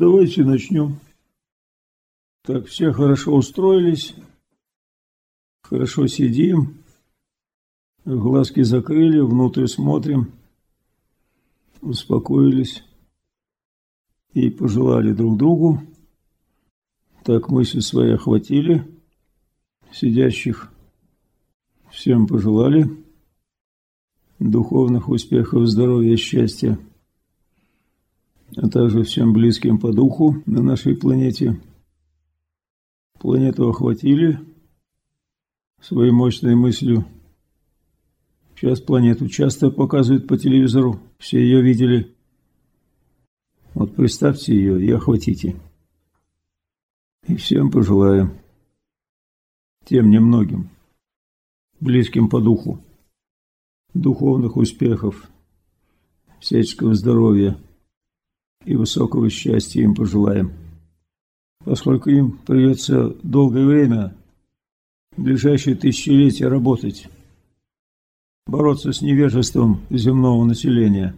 давайте начнем. Так, все хорошо устроились, хорошо сидим, глазки закрыли, внутрь смотрим, успокоились и пожелали друг другу. Так мысли свои охватили сидящих, всем пожелали духовных успехов, здоровья, счастья, а также всем близким по духу на нашей планете. Планету охватили своей мощной мыслью. Сейчас планету часто показывают по телевизору, все ее видели. Вот представьте ее и охватите. И всем пожелаю, тем немногим, близким по духу, духовных успехов, всяческого здоровья и высокого счастья им пожелаем. Поскольку им придется долгое время, в ближайшие тысячелетия работать, бороться с невежеством земного населения,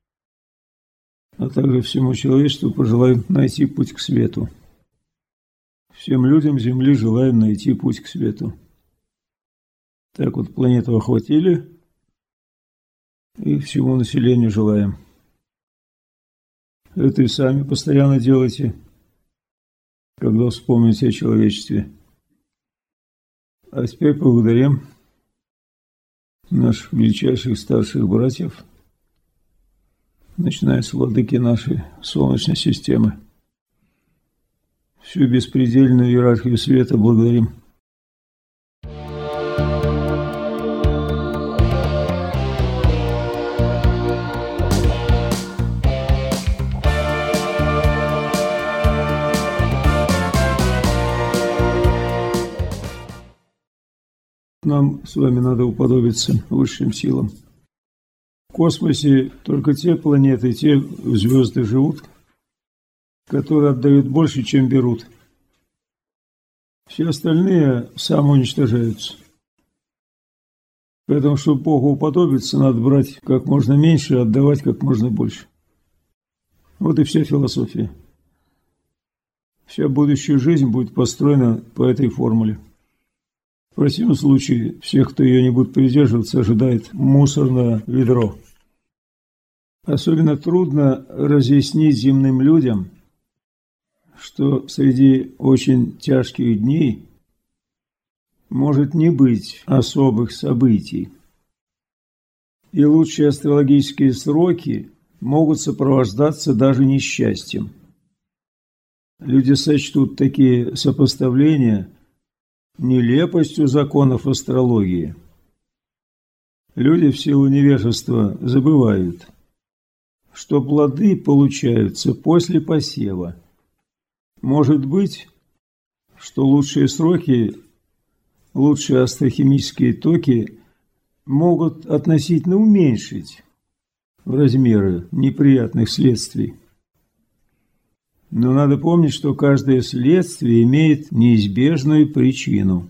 а также всему человечеству пожелаем найти путь к свету. Всем людям Земли желаем найти путь к свету. Так вот, планету охватили и всему населению желаем. Это и сами постоянно делайте, когда вспомните о человечестве. А теперь благодарим наших величайших старших братьев, начиная с владыки нашей Солнечной системы. Всю беспредельную иерархию света благодарим. Нам с вами надо уподобиться высшим силам. В космосе только те планеты, те звезды живут, которые отдают больше, чем берут. Все остальные самоуничтожаются. Поэтому, чтобы Богу уподобиться, надо брать как можно меньше и отдавать как можно больше. Вот и вся философия. Вся будущая жизнь будет построена по этой формуле. В противном случае всех, кто ее не будет придерживаться, ожидает мусорное ведро. Особенно трудно разъяснить земным людям, что среди очень тяжких дней может не быть особых событий. И лучшие астрологические сроки могут сопровождаться даже несчастьем. Люди сочтут такие сопоставления нелепостью законов астрологии. Люди в силу невежества забывают, что плоды получаются после посева. Может быть, что лучшие сроки, лучшие астрохимические токи могут относительно уменьшить размеры неприятных следствий. Но надо помнить, что каждое следствие имеет неизбежную причину.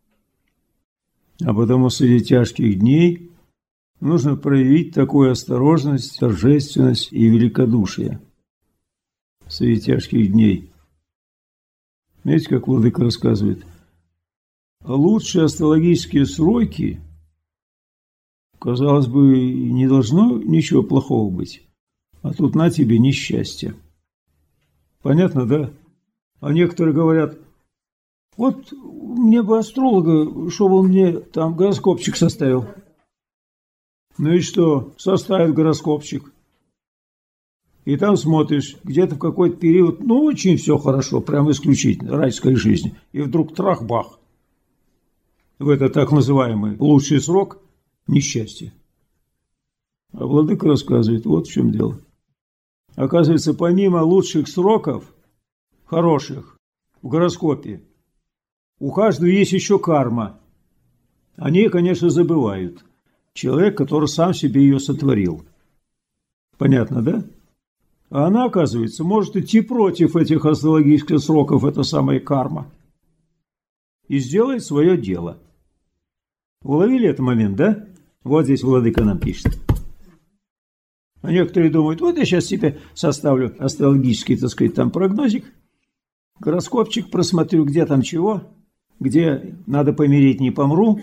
А потому среди тяжких дней нужно проявить такую осторожность, торжественность и великодушие. Среди тяжких дней. Знаете, как владыка рассказывает? Лучшие астрологические сроки, казалось бы, не должно ничего плохого быть. А тут на тебе несчастье. Понятно, да? А некоторые говорят, вот мне бы астролога, чтобы он мне там гороскопчик составил. Ну и что? Составит гороскопчик. И там смотришь, где-то в какой-то период, ну, очень все хорошо, прям исключительно, райская жизнь. И вдруг трах-бах. В это так называемый лучший срок несчастье. А владыка рассказывает, вот в чем дело. Оказывается, помимо лучших сроков, хороших, в гороскопе, у каждого есть еще карма. Они, конечно, забывают. Человек, который сам себе ее сотворил. Понятно, да? А она, оказывается, может идти против этих астрологических сроков, это самая карма. И сделает свое дело. Уловили этот момент, да? Вот здесь владыка нам пишет. А некоторые думают, вот я сейчас себе составлю астрологический, так сказать, там прогнозик, гороскопчик, просмотрю, где там чего, где надо помереть, не помру,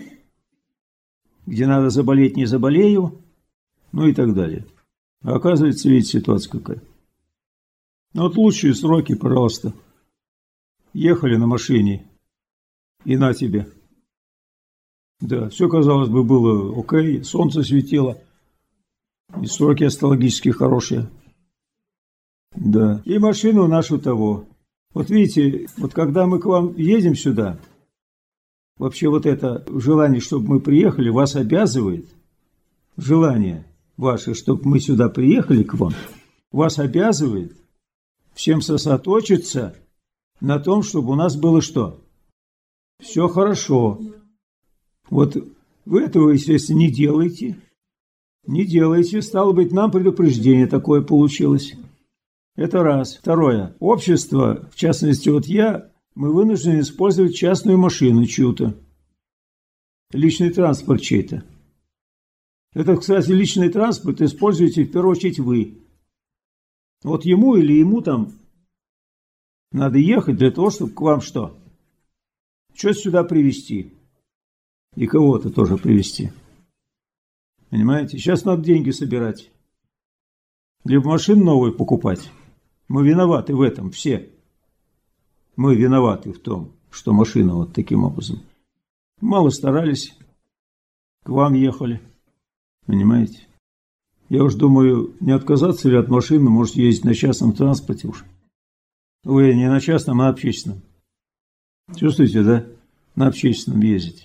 где надо заболеть, не заболею, ну и так далее. А оказывается, видите, ситуация какая. Ну вот лучшие сроки, пожалуйста. Ехали на машине, и на тебе. Да, все, казалось бы, было окей, солнце светило, и сроки астрологические хорошие. Да, и машину нашу того. Вот видите, вот когда мы к вам едем сюда, вообще вот это желание, чтобы мы приехали, вас обязывает, желание ваше, чтобы мы сюда приехали к вам, вас обязывает всем сосредоточиться на том, чтобы у нас было что? Все хорошо. Вот вы этого, естественно, не делаете. Не делаете. Стало быть, нам предупреждение такое получилось. Это раз. Второе. Общество, в частности, вот мы вынуждены использовать частную машину чью-то. Личный транспорт чей-то. Это, кстати, личный транспорт используете в первую очередь вы. Вот ему или ему там надо ехать для того, чтобы к вам что? Что сюда привезти. И кого-то тоже привезти. Понимаете? Сейчас надо деньги собирать. Либо машину новую покупать. Мы виноваты в этом все. Мы виноваты в том, что машина вот таким образом. Мало старались. К вам ехали. Понимаете? Я уж думаю, не отказаться ли от машины, можете ездить на частном транспорте уж. Вы не на частном, а на общественном. Чувствуете, да? На общественном ездить.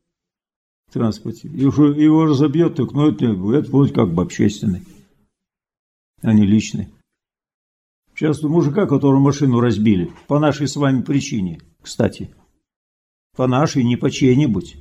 В транспорте. И уже его разобьет, так, ну, это вроде как бы общественный, а не личный. Сейчас мужика, которого машину разбили, по нашей с вами причине, кстати. По нашей, не по чьей-нибудь.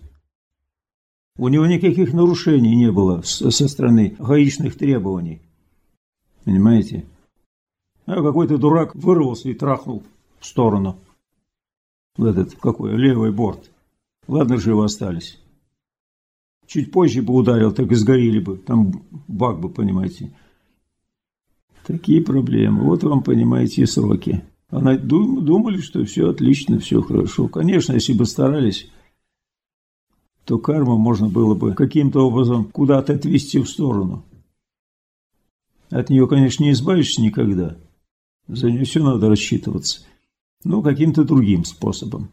У него никаких нарушений не было со стороны гаишных требований. Понимаете? А какой-то дурак вырвался и трахнул в сторону. В этот, какой, левый борт. Ладно, живы остались. Чуть позже бы ударил, так и сгорели бы. Там бак бы, понимаете. Такие проблемы. Вот вам, понимаете, и сроки. Она думали, что все отлично, все хорошо. Конечно, если бы старались, то карму можно было бы каким-то образом куда-то отвести в сторону. От нее, конечно, не избавишься никогда. За нее все надо рассчитываться. Но каким-то другим способом.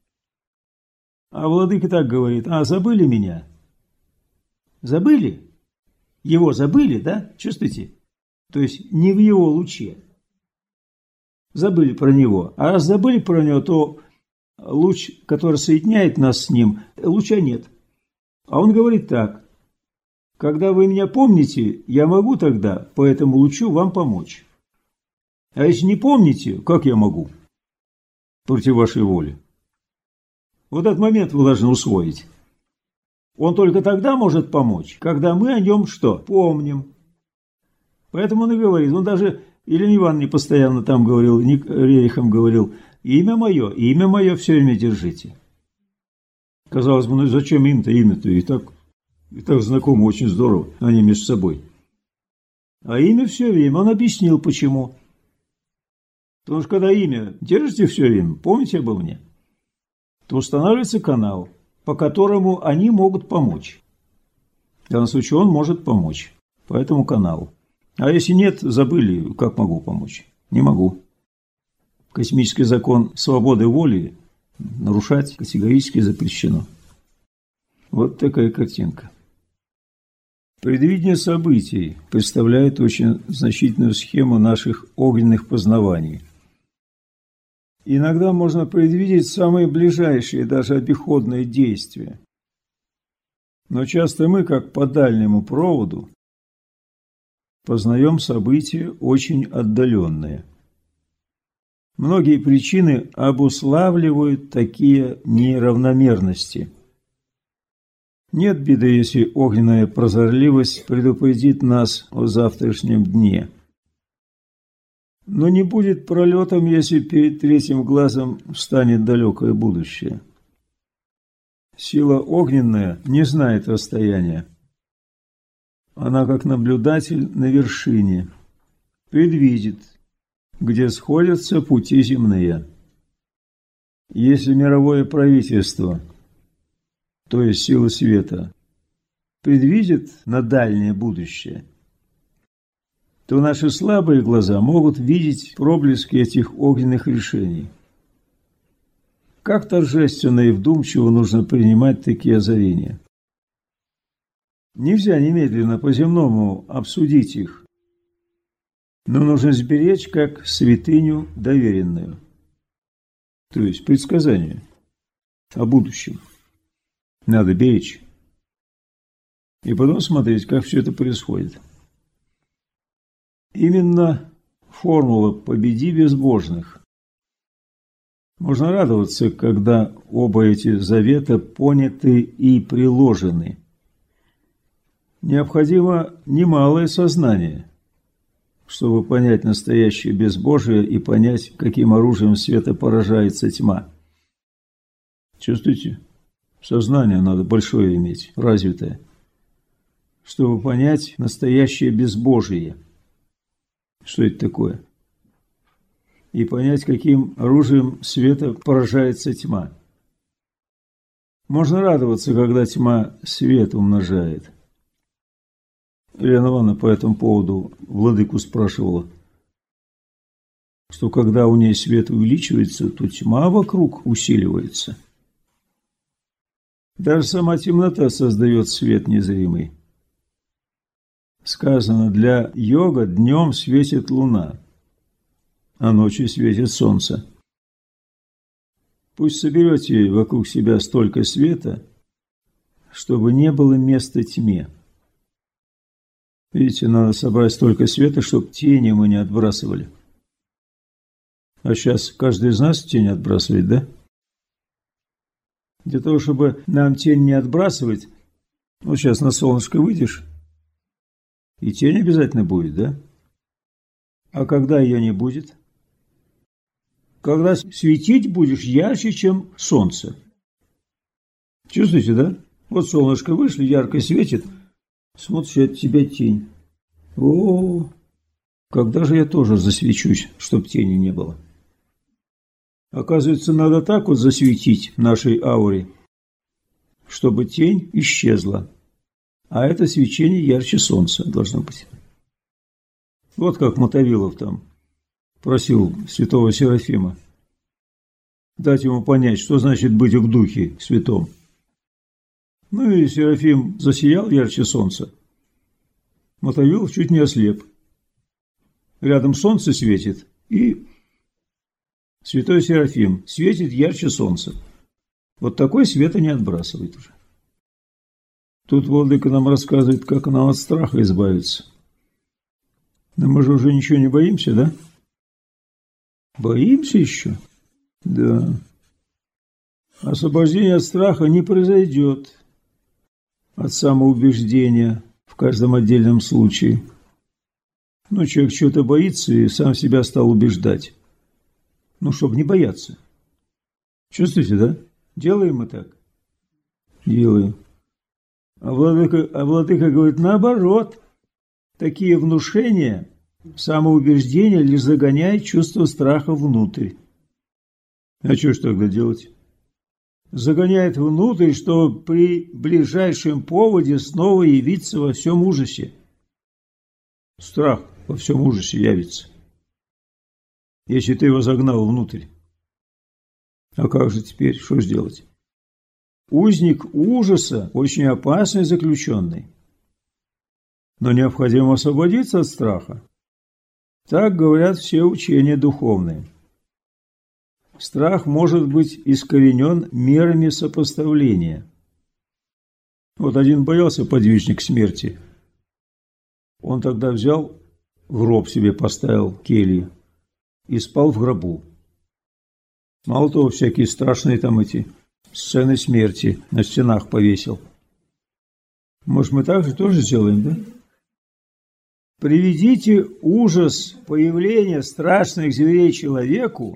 А владыка так говорит: а, забыли меня? Забыли? Его забыли, да? Чувствуете? То есть не в его луче. Забыли про него. А раз забыли про него, то луч, который соединяет нас с ним, луча нет. А он говорит так: когда вы меня помните, я могу тогда по этому лучу вам помочь. А если не помните, как я могу? Против вашей воли. Вот этот момент вы должны усвоить. Он только тогда может помочь, когда мы о нем что? Помним. Поэтому он и говорит. Он даже Илья Иванович постоянно там говорил, Рерихом говорил: имя мое все время держите. Казалось бы, ну зачем им-то имя-то? И так знакомы, очень здорово, они между собой. А имя все время, он объяснил почему. Потому что когда имя держите все время, помните обо мне, то устанавливается канал, по которому они могут помочь. В данном случае он может помочь по этому каналу. А если нет, забыли, как могу помочь? Не могу. Космический закон свободы воли нарушать категорически запрещено. Вот такая картинка. Предвидение событий представляет очень значительную схему наших огненных познаваний. Иногда можно предвидеть самые ближайшие, даже обиходные действия. Но часто мы, как по дальнему проводу, познаем события очень отдаленные. Многие причины обуславливают такие неравномерности. Нет беды, если огненная прозорливость предупредит нас о завтрашнем дне. Но не будет пролетом, если перед третьим глазом встанет далекое будущее. Сила огненная не знает расстояния. она как наблюдатель на вершине предвидит, где сходятся пути земные. Если мировое правительство, то есть силы света, предвидит на дальнее будущее, то наши слабые глаза могут видеть проблески этих огненных решений. Как торжественно и вдумчиво нужно принимать такие озарения. Нельзя немедленно по-земному обсудить их, но нужно сберечь как святыню доверенную, то есть предсказание о будущем. Надо беречь и потом смотреть, как все это происходит. Именно формула «победи безбожных». Можно радоваться, когда оба эти завета поняты и приложены. Необходимо немалое сознание, чтобы понять настоящее безбожие и понять, каким оружием света поражается тьма. Чувствуете? Сознание надо большое иметь, развитое, чтобы понять настоящее безбожие. Что это такое? И понять, каким оружием света поражается тьма. Можно радоваться, когда тьма свет умножает. Елена Ивановна по этому поводу владыку спрашивала, что когда у ней свет увеличивается, то тьма вокруг усиливается. Даже сама темнота создает свет незримый. Сказано, для йога днем светит луна, а ночью светит солнце. Пусть соберете вокруг себя столько света, чтобы не было места тьме. Видите, надо собрать столько света, чтобы тени мы не отбрасывали. А сейчас каждый из нас тень отбрасывает, да? Для того, чтобы нам тень не отбрасывать, вот сейчас на солнышко выйдешь, и тень обязательно будет, да? А когда ее не будет? Когда светить будешь ярче, чем солнце. Чувствуете, да? Вот солнышко вышло, ярко светит, смотришь, от тебя тень. О, когда же я тоже засвечусь, чтоб тени не было? Оказывается, надо так вот засветить нашей ауре, чтобы тень исчезла. А это свечение ярче солнца должно быть. Вот как Мотовилов там просил святого Серафима дать ему понять, что значит быть в духе святом. Ну и Серафим засиял ярче солнца. Мотовилов чуть не ослеп. Рядом солнце светит, и святой Серафим светит ярче солнца. Вот такой света не отбрасывает уже. Тут владыка нам рассказывает, как нам от страха избавиться. Но мы же уже ничего не боимся, да? Боимся еще? Да. Освобождение от страха не произойдет от самоубеждения в каждом отдельном случае. Но человек чего-то боится и сам себя стал убеждать. Ну, чтобы не бояться. Чувствуете, да? Делаем мы так? Делаем. А владыка говорит, наоборот. Такие внушения, самоубеждения лишь загоняют чувство страха внутрь. А что ж тогда делать? Загоняет внутрь, чтобы при ближайшем поводе снова явиться во всем ужасе. Страх во всем ужасе явится, если ты его загнал внутрь. А как же теперь, что ж делать? Узник ужаса очень опасный заключенный. Но необходимо освободиться от страха. Так говорят все учения духовные. Страх может быть искоренен мерами сопоставления. Вот один боялся подвижник смерти. Он тогда взял, гроб себе поставил, келью, и спал в гробу. Мало того, всякие страшные там эти сцены смерти на стенах повесил. Может, мы так же тоже сделаем, да? Приведите ужас появления страшных зверей человеку,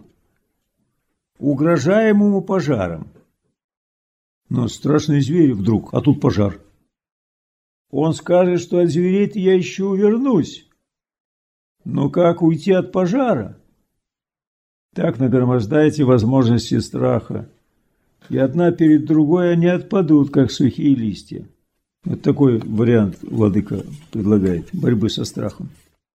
угрожаемому пожаром. Но страшные звери вдруг, а тут пожар. Он скажет, что от зверей-то я еще увернусь. Но как уйти от пожара? Так нагромождаете возможности страха, и одна перед другой они отпадут, как сухие листья. Вот такой вариант владыка предлагает борьбы со страхом.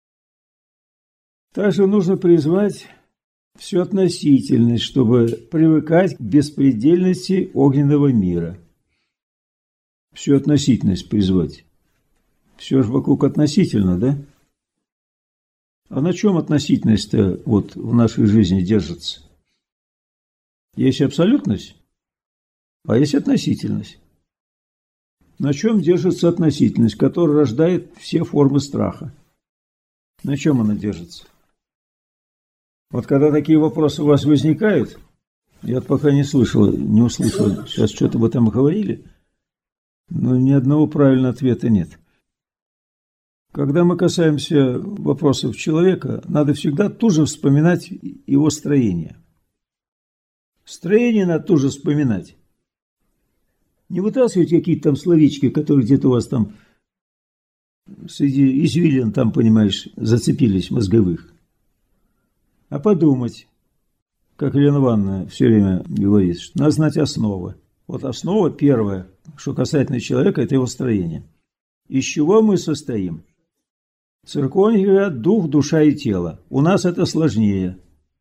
Также нужно призвать всю относительность, чтобы привыкать к беспредельности огненного мира. Всю относительность призвать. Все же вокруг относительно, да? А на чем относительность-то вот в нашей жизни держится? Есть абсолютность, а есть относительность. На чем держится относительность, которая рождает все формы страха? На чем она держится? Вот когда такие вопросы у вас возникают, я пока не услышал, сейчас что-то об этом говорили, но ни одного правильного ответа нет. Когда мы касаемся вопросов человека, надо всегда тоже вспоминать его строение. Строение надо тоже вспоминать. Не вытаскивайте какие-то там словечки, которые где-то у вас там среди извилин, там, понимаешь, зацепились мозговых. А подумать, как Елена Ивановна все время говорит, что надо знать основы. Вот основа первая, что касательно человека, это его строение. Из чего мы состоим? Церковные говорят дух, душа и тело. У нас это сложнее.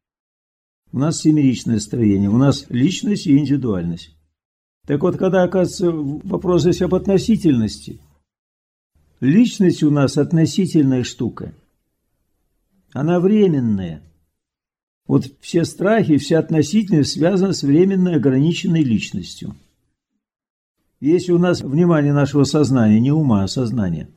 У нас семеричное строение, у нас личность и индивидуальность. Так вот, когда оказывается вопрос здесь об относительности, личность у нас относительная штука. Она временная. Вот все страхи, вся относительность связана с временной ограниченной личностью. Если у нас внимание нашего сознания, не ума, а сознания,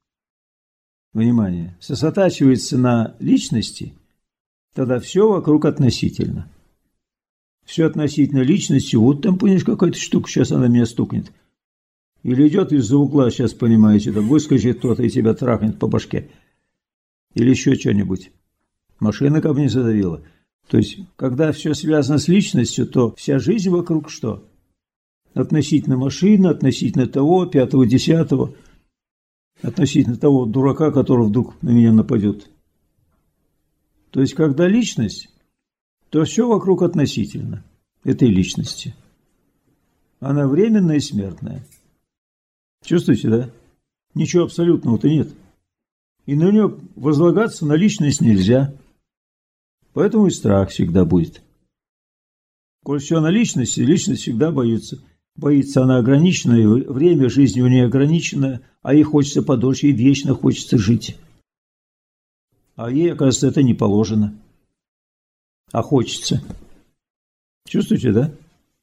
внимание, сосредотачивается на личности, тогда все вокруг относительно. Все относительно личности, вот там, понимаешь, какая-то штука, сейчас она меня стукнет. Или идет из-за угла, сейчас, понимаете, там выскочит кто-то и тебя трахнет по башке. Или еще что-нибудь. Машина ко мне задавила. То есть, когда все связано с личностью, то вся жизнь вокруг что? Относительно машины, относительно того, пятого, десятого, относительно того дурака, который вдруг на меня нападет. То есть, когда личность, то все вокруг относительно этой личности. Она временная и смертная. Чувствуете, да? Ничего абсолютного-то нет. И на нее возлагаться на личность нельзя. Поэтому и страх всегда будет. Коль все на личности, личность всегда боится. Боится она ограниченная, время жизни у нее ограниченное, а ей хочется подольше, и вечно хочется жить. А ей, оказывается, это не положено. А хочется. Чувствуете, да?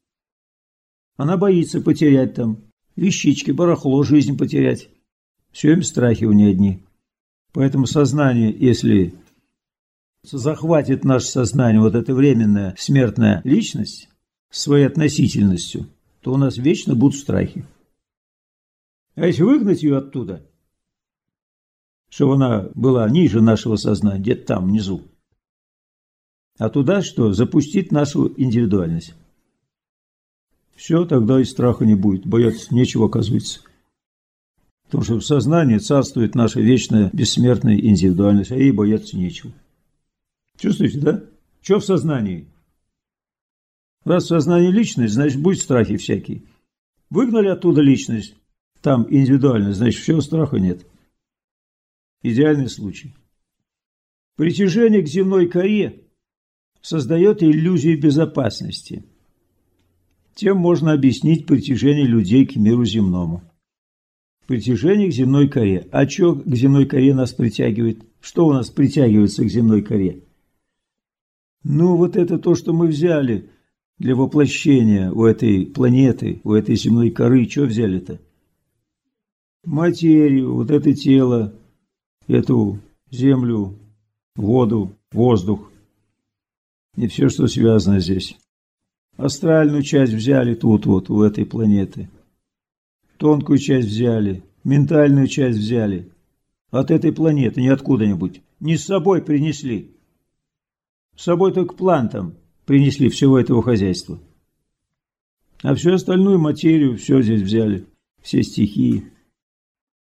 Она боится потерять там вещички, барахло, жизнь потерять. Все им страхи у нее одни. Поэтому сознание, если захватит наше сознание вот эта временная смертная личность своей относительностью, то у нас вечно будут страхи. А если выгнать ее оттуда, чтобы она была ниже нашего сознания, где-то там, внизу, а туда что? Запустить нашу индивидуальность. Все, тогда и страха не будет, бояться нечего, оказывается. Потому что в сознании царствует наша вечная бессмертная индивидуальность, а ей бояться нечего. Чувствуете, да? Что в сознании? Раз в сознании личность, значит, будет страхи всякие. Выгнали оттуда личность, там индивидуальность, значит, всего страха нет. Идеальный случай. Притяжение к земной коре создает иллюзию безопасности. Тем можно объяснить притяжение людей к миру земному. Притяжение к земной коре. А что к земной коре нас притягивает? Что у нас притягивается к земной коре? Ну, вот это то, что мы взяли для воплощения у этой планеты, у этой земной коры. Что взяли-то? Материю, вот это тело, эту землю, воду, воздух. И все, что связано здесь. Астральную часть взяли тут вот, у этой планеты. Тонкую часть взяли, ментальную часть взяли. От этой планеты, не откуда-нибудь. Не с собой принесли. С собой только плантом принесли всего этого хозяйства. А всю остальную материю, все здесь взяли. Все стихии.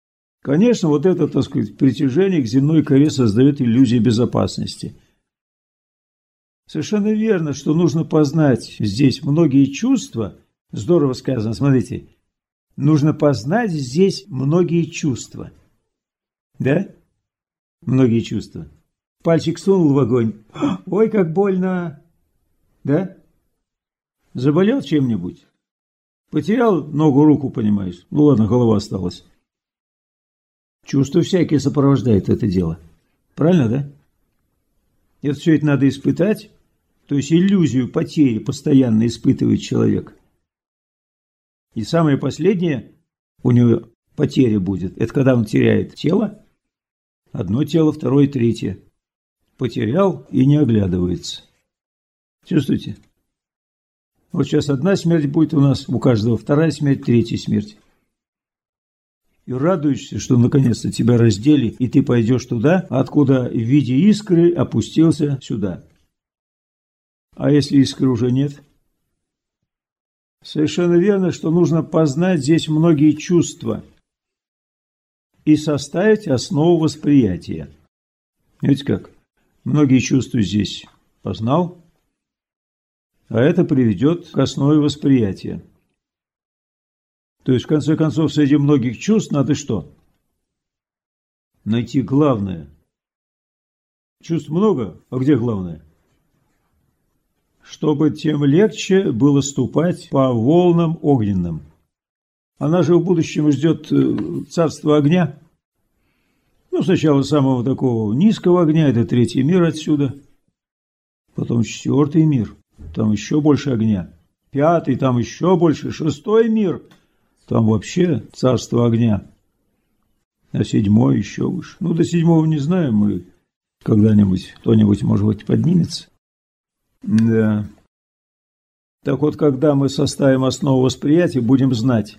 Конечно, вот это, так сказать, притяжение к земной коре создает иллюзию безопасности. Совершенно верно, что нужно познать здесь многие чувства. Здорово сказано, смотрите. Нужно познать здесь многие чувства. Да? Многие чувства. Пальчик сунул в огонь. Ой, как больно. Да? Заболел чем-нибудь? Потерял ногу, руку, понимаешь? Ну ладно, голова осталась. Чувства всякие сопровождают это дело. Правильно, да? Это все это надо испытать. То есть иллюзию потери постоянно испытывает человек. И самое последнее у него потеря будет. Это когда он теряет тело. Одно тело, второе, третье. Потерял и не оглядывается. Чувствуете? Вот сейчас одна смерть будет у нас, у каждого вторая смерть, третья смерть. И радуешься, что наконец-то тебя раздели, и ты пойдешь туда, откуда в виде искры опустился сюда. А если искры уже нет? Совершенно верно, что нужно познать здесь многие чувства и составить основу восприятия. Видите как? Многие чувства здесь познал, а это приведет к основе восприятия. То есть, в конце концов, среди многих чувств надо что? Найти главное. Чувств много, а где главное? Чтобы тем легче было ступать по волнам огненным. Она же в будущем ждет царство огня. Ну, сначала самого такого низкого огня, это третий мир отсюда. Потом четвертый мир, там еще больше огня. Пятый, там еще больше. Шестой мир, там вообще царство огня. А седьмой еще выше. Ну, до седьмого не знаем мы. Когда-нибудь кто-нибудь, может быть, поднимется. Да. Так вот, когда мы составим основу восприятия, будем знать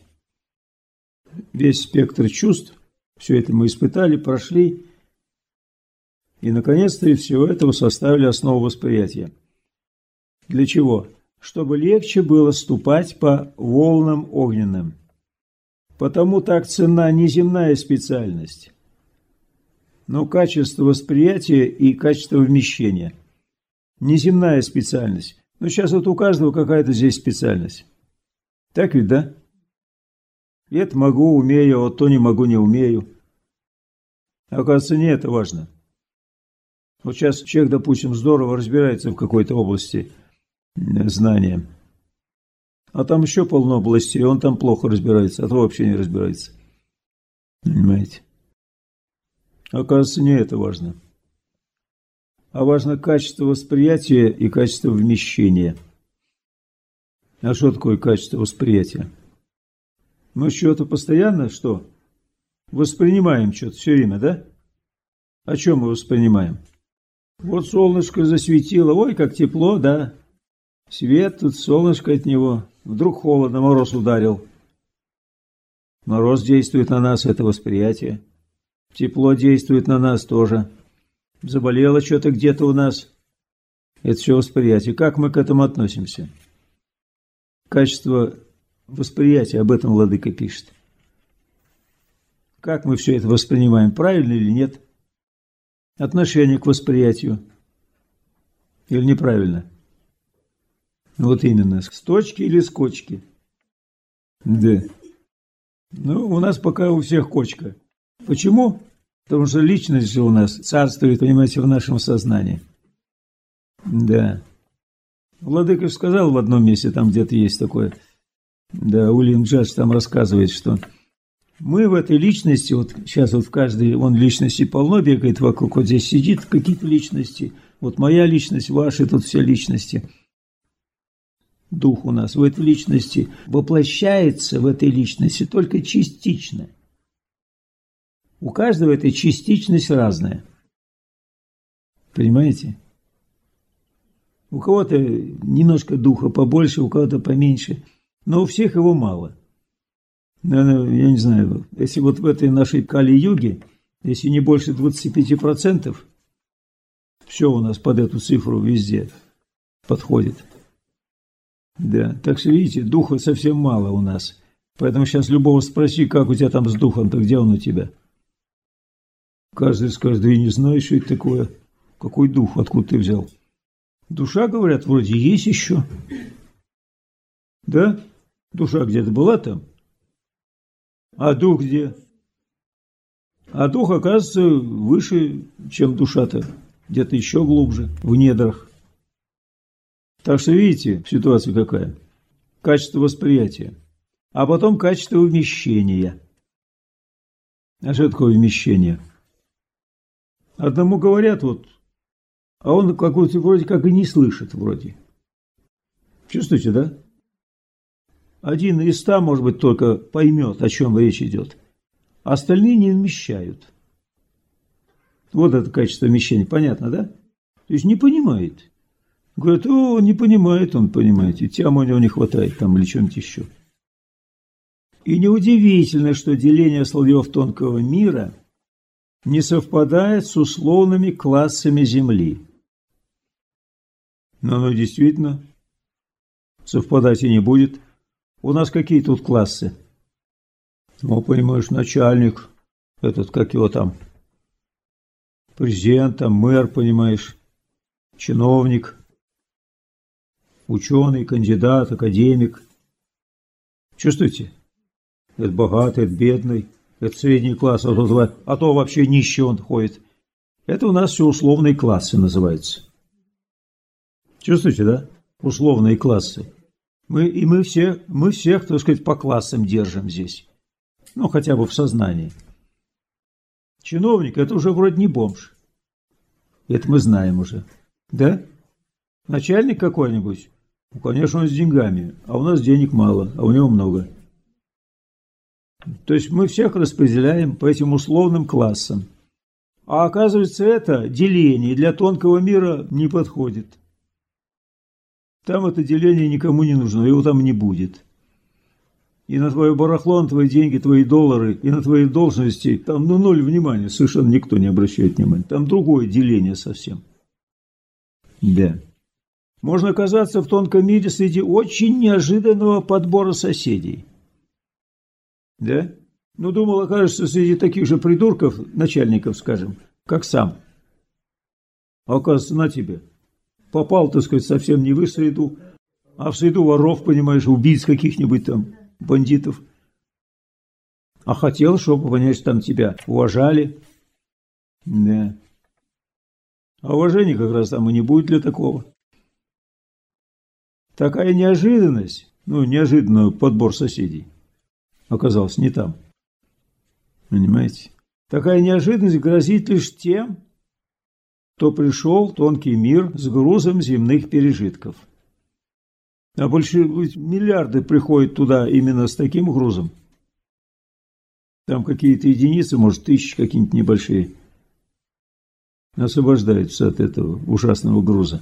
весь спектр чувств, все это мы испытали, прошли, и, наконец-то, из всего этого составили основу восприятия. Для чего? Чтобы легче было ступать по волнам огненным. Потому так ценна неземная специальность, но качество восприятия и качество вмещения. Неземная специальность. Но сейчас вот у каждого какая-то здесь специальность. Так ведь, да? Это могу, умею, а вот то не могу, не умею. Оказывается, не это важно. Вот сейчас человек, допустим, здорово разбирается в какой-то области знания. А там еще полно областей, он там плохо разбирается, а то вообще не разбирается. Понимаете? Оказывается, не это важно. А важно качество восприятия и качество вмещения. А что такое качество восприятия? Мы что-то постоянно, что? Воспринимаем что-то все время, да? О чем мы воспринимаем? Вот солнышко засветило, ой, как тепло, да? Свет, тут солнышко от него. Вдруг холодно, мороз ударил. Мороз действует на нас, это восприятие. Тепло действует на нас тоже. Заболело что-то где-то у нас. Это все восприятие. Как мы к этому относимся? Качество восприятия, об этом Владыка пишет. Как мы все это воспринимаем, правильно или нет? Отношение к восприятию. Или неправильно? Вот именно. С точки или с кочки? Да. Ну, у нас пока у всех кочка. Почему? Потому что личность же у нас царствует, понимаете, в нашем сознании. Да. Владыка сказал в одном месте, там где-то есть такое, да, Уильям Джадж там рассказывает, что мы в этой личности, вот сейчас вот в каждой, он личности полно бегает вокруг, вот здесь сидит какие-то личности, вот моя личность, ваши тут все личности. Дух у нас в этой личности воплощается в этой личности только частично. У каждого эта частичность разная. Понимаете? У кого-то немножко духа побольше, у кого-то поменьше, но у всех его мало. Наверное, я не знаю, если вот в этой нашей Кали-юге, если не больше 25%, все у нас под эту цифру везде подходит. Да, так что, видите, духа совсем мало у нас. Поэтому сейчас любого спроси, как у тебя там с духом-то, где он у тебя? Каждый скажет, да я не знаю, что это такое. Какой дух, откуда ты взял? Душа, говорят, вроде есть еще. Да? Душа где-то была там? А дух где? А дух, оказывается, выше, чем душа-то. Где-то еще глубже, в недрах. Так что видите, ситуация какая? Качество восприятия. А потом качество вмещения. А что такое вмещение? Одному говорят, вот, а он какой-то вроде как и не слышит вроде. Чувствуете, да? 1 из 100, может быть, только поймет, о чем речь идет. А остальные не вмещают. Вот это качество вмещения. Понятно, да? То есть не понимает. Говорят, он не понимает, он, понимаете, тем у него не хватает там или чем-нибудь еще. И неудивительно, что деление слоев тонкого мира не совпадает с условными классами Земли. Но оно действительно совпадать и не будет. У нас какие тут классы? Ну, понимаешь, начальник, этот, как его там, президент, там, мэр, понимаешь, чиновник, ученый, кандидат, академик. Чувствуете? Это богатый, это бедный, это средний класс, а то вообще нищий он ходит. Это у нас все условные классы называются. Чувствуете, да? Условные классы. Мы всех, так сказать, по классам держим здесь. Ну, хотя бы в сознании. Чиновник – это уже вроде не бомж. Это мы знаем уже. Да? Начальник какой-нибудь? Ну, конечно, он с деньгами. А у нас денег мало, а у него много. То есть мы всех распределяем по этим условным классам. А оказывается, это деление для тонкого мира не подходит. Там это деление никому не нужно, его там не будет. И на твое барахло, на твои деньги, твои доллары, и на твои должности, там ноль внимания, совершенно никто не обращает внимания. Там другое деление совсем. Да. Можно оказаться в тонком мире среди очень неожиданного подбора соседей. Да? Ну, думал, окажешься среди таких же придурков, начальников, скажем, как сам. А оказывается, на тебе. Попал, так сказать, совсем не в их среду, а в среду воров, понимаешь, убийц каких-нибудь там, бандитов. А хотел, чтобы, понимаешь, там тебя уважали. Да. А уважения как раз там и не будет для такого. Такая неожиданность, неожиданный подбор соседей оказался не там. Понимаете? Такая неожиданность грозит лишь тем, кто пришел в тонкий мир с грузом земных пережитков. А больше миллиарды приходят туда именно с таким грузом. Там какие-то единицы, может, тысячи какие-нибудь небольшие, освобождаются от этого ужасного груза.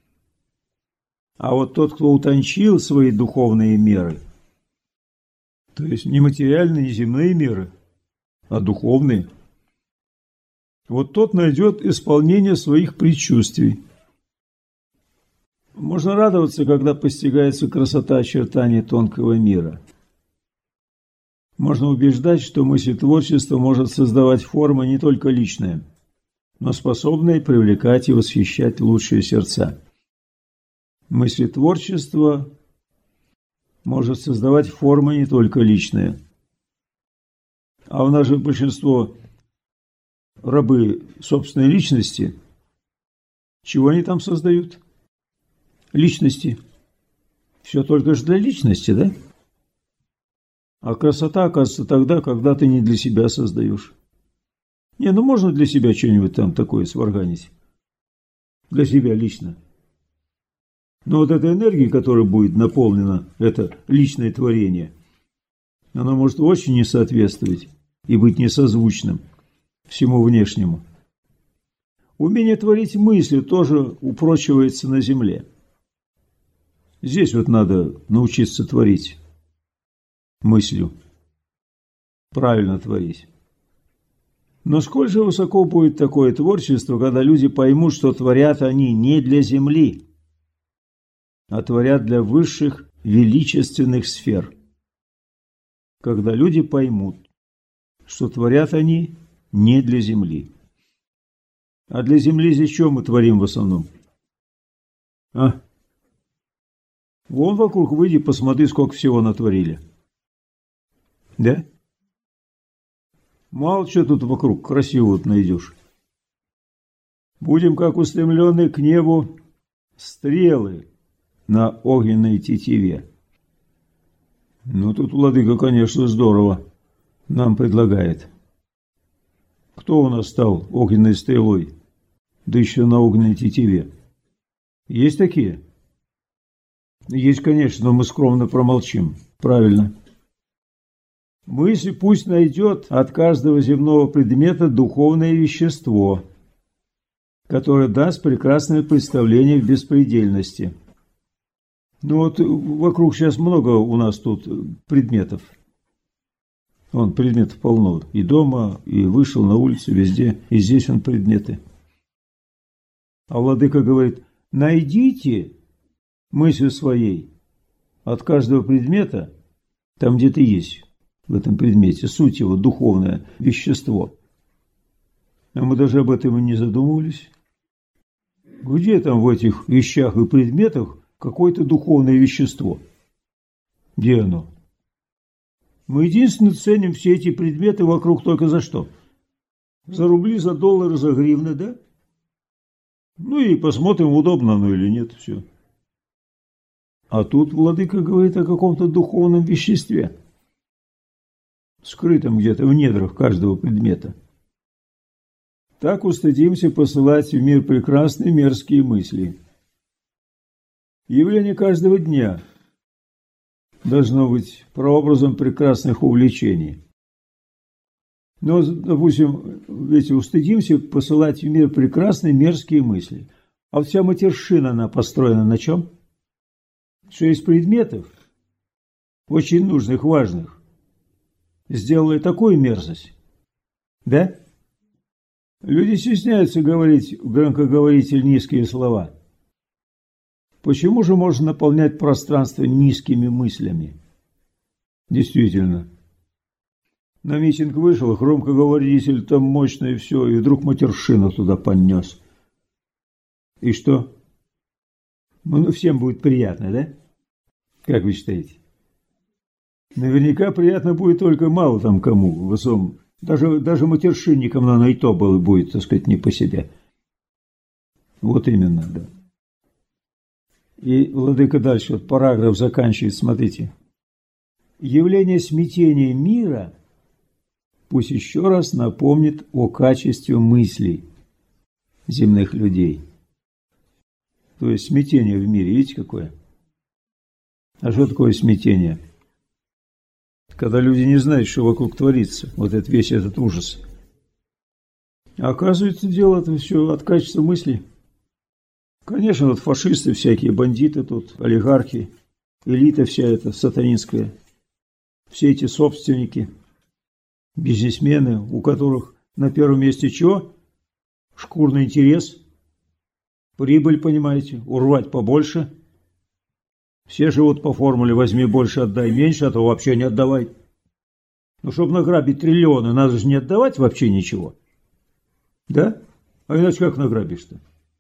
А вот тот, кто утончил свои духовные меры, то есть не материальные, не земные меры, а духовные, вот тот найдет исполнение своих предчувствий. Можно радоваться, когда постигается красота очертаний тонкого мира. Можно убеждать, что мысль творчества может создавать формы не только личные, но способные привлекать и восхищать лучшие сердца. Мысль творчества может создавать формы не только личные. А у нас же большинство рабы собственной личности. Чего они там создают? Личности. Все только же для личности, да? А красота, оказывается, тогда, когда ты не для себя создаешь. Можно для себя что-нибудь там такое сварганить. Для себя лично. Но вот эта энергия, которая будет наполнена, это личное творение, она может очень не соответствовать и быть несозвучным всему внешнему. Умение творить мысли тоже упрочивается на земле. Здесь вот надо научиться творить мыслью, правильно творить. Но сколь же высоко будет такое творчество, когда люди поймут, что творят они не для земли, а творят для высших величественных сфер. Когда люди поймут, что творят они не для земли. А для земли здесь что мы творим в основном? А? Вон вокруг выйди, посмотри, сколько всего натворили. Да? Мало что тут вокруг красивого найдешь. Будем, как устремленные к небу стрелы на огненной тетиве. Ну, тут владыка, конечно, здорово нам предлагает. Кто у нас стал огненной стрелой? Да еще на огненной тетиве. Есть такие? Есть, конечно, но мы скромно промолчим. Правильно. Мысль пусть найдет от каждого земного предмета духовное вещество, которое даст прекрасное представление в беспредельности. Ну вот вокруг сейчас много у нас тут предметов. Вон предметов полно. И дома, и вышел на улицу, везде. И здесь вон предметы. А владыка говорит, найдите мыслью своей от каждого предмета, там где ты есть, в этом предмете, суть его, духовное вещество. А мы даже об этом и не задумывались. Где там в этих вещах и предметах какое-то духовное вещество? Где оно? Мы единственно ценим все эти предметы вокруг только за что? За рубли, за доллары, за гривны, да? Ну и посмотрим, удобно оно или нет, все. А тут владыка говорит о каком-то духовном веществе, скрытом где-то в недрах каждого предмета. Так устыдимся посылать в мир прекрасные мерзкие мысли. Явление каждого дня должно быть прообразом прекрасных увлечений. Но, допустим, ведь устыдимся посылать в мир прекрасные мерзкие мысли. А вся матершина, она построена на чем? Что из предметов, очень нужных, важных, сделала такую мерзость. Да? Люди стесняются говорить в громкоговоритель низкие слова. Почему же можно наполнять пространство низкими мыслями? Действительно. На митинг вышел, громкоговоритель там мощный, и все, и вдруг матершину туда понес. И что? Ну, всем будет приятно, да? Как вы считаете? Наверняка приятно будет только мало там кому, высом. Даже матершинникам, наверное, и то было будет, так сказать, не по себе. Вот именно, да. И владыка дальше, вот параграф заканчивает, смотрите. Явление смятения мира пусть еще раз напомнит о качестве мыслей земных людей. То есть смятение в мире, видите какое? А что такое смятение? Когда люди не знают, что вокруг творится, вот это, весь этот ужас. А оказывается, дело это все от качества мыслей. Конечно, вот фашисты всякие, бандиты тут, олигархи, элита вся эта сатанинская, все эти собственники, бизнесмены, у которых на первом месте чего? Шкурный интерес, прибыль, понимаете, урвать побольше. Все живут по формуле «возьми больше, отдай меньше, а то вообще не отдавай». Ну, чтобы награбить триллионы, надо же не отдавать вообще ничего. Да? А иначе как награбишь-то?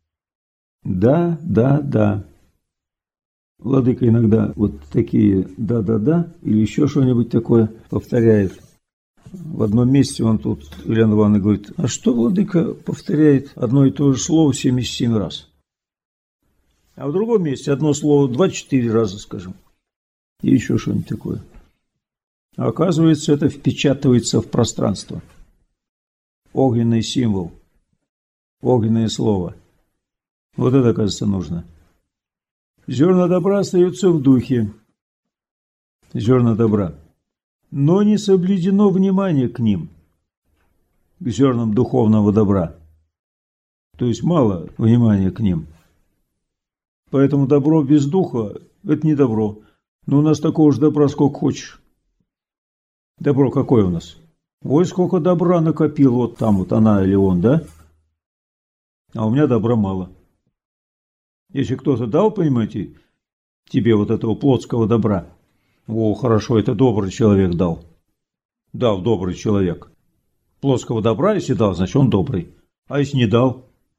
Да. Владыка иногда вот такие да или еще что-нибудь такое повторяет. В одном месте он тут, Елена Ивановна говорит, а что владыка повторяет одно и то же слово 77 раз? А в другом месте одно слово 24 раза, скажем. И еще что-нибудь такое. А оказывается, это впечатывается в пространство. Огненный символ. Огненное слово. Вот это, кажется, нужно. Зерна добра остаются в духе. Зерна добра. Но не соблюдено внимание к ним, к зернам духовного добра. То есть мало внимания к ним. Поэтому добро без духа – это не добро. Но у нас такого же добра сколько хочешь. Добро какое у нас? Ой, сколько добра накопил вот там, вот она или он, да? А у меня добра мало. Если кто-то дал, понимаете, тебе вот этого плотского добра, о, хорошо, это добрый человек дал. Дал добрый человек. Плотского добра, если дал, значит он добрый. А если не дал,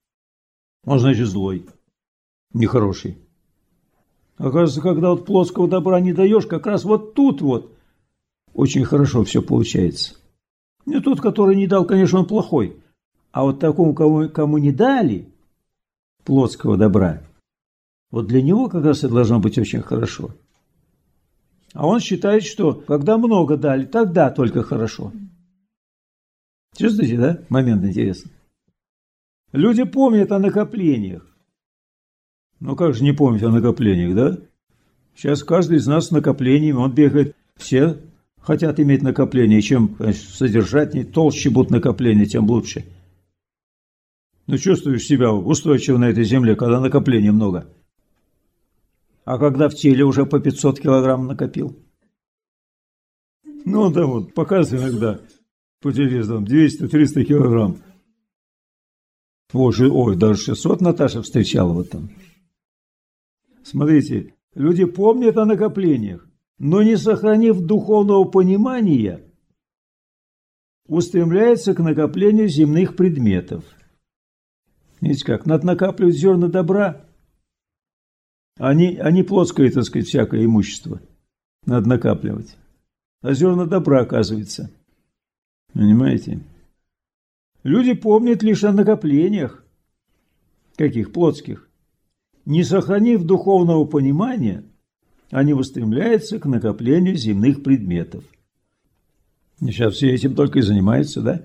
Он, значит, злой, нехороший. Оказывается, когда вот плотского добра не даешь, как раз вот тут вот очень хорошо все получается. И тот, который не дал, конечно, он плохой. А вот такому, кому не дали плотского добра, вот для него как раз это должно быть очень хорошо. А он считает, что когда много дали, тогда только хорошо. Чувствуете, да? Момент интересный. Люди помнят о накоплениях. Ну как же не помнить о накоплениях, да? Сейчас каждый из нас с накоплениями, он бегает. Все хотят иметь накопления. Чем, конечно, содержательнее, толще будут накопления, тем лучше. Ну чувствуешь себя устойчиво на этой земле, когда накоплений много. А когда в теле уже по 500 килограмм накопил? Ну да вот, показывают иногда по телевизору 200-300 килограмм. Ой, даже 600 Наташа встречала вот там. Смотрите, люди помнят о накоплениях, но не сохранив духовного понимания, устремляются к накоплению земных предметов. Видите как, надо накапливать зерна добра, а не плотское, так сказать, всякое имущество. Надо накапливать. А зерна добра, оказывается. Понимаете? Люди помнят лишь о накоплениях. Каких? Плотских. Не сохранив духовного понимания, они устремляются к накоплению земных предметов. И сейчас все этим только и занимаются, да?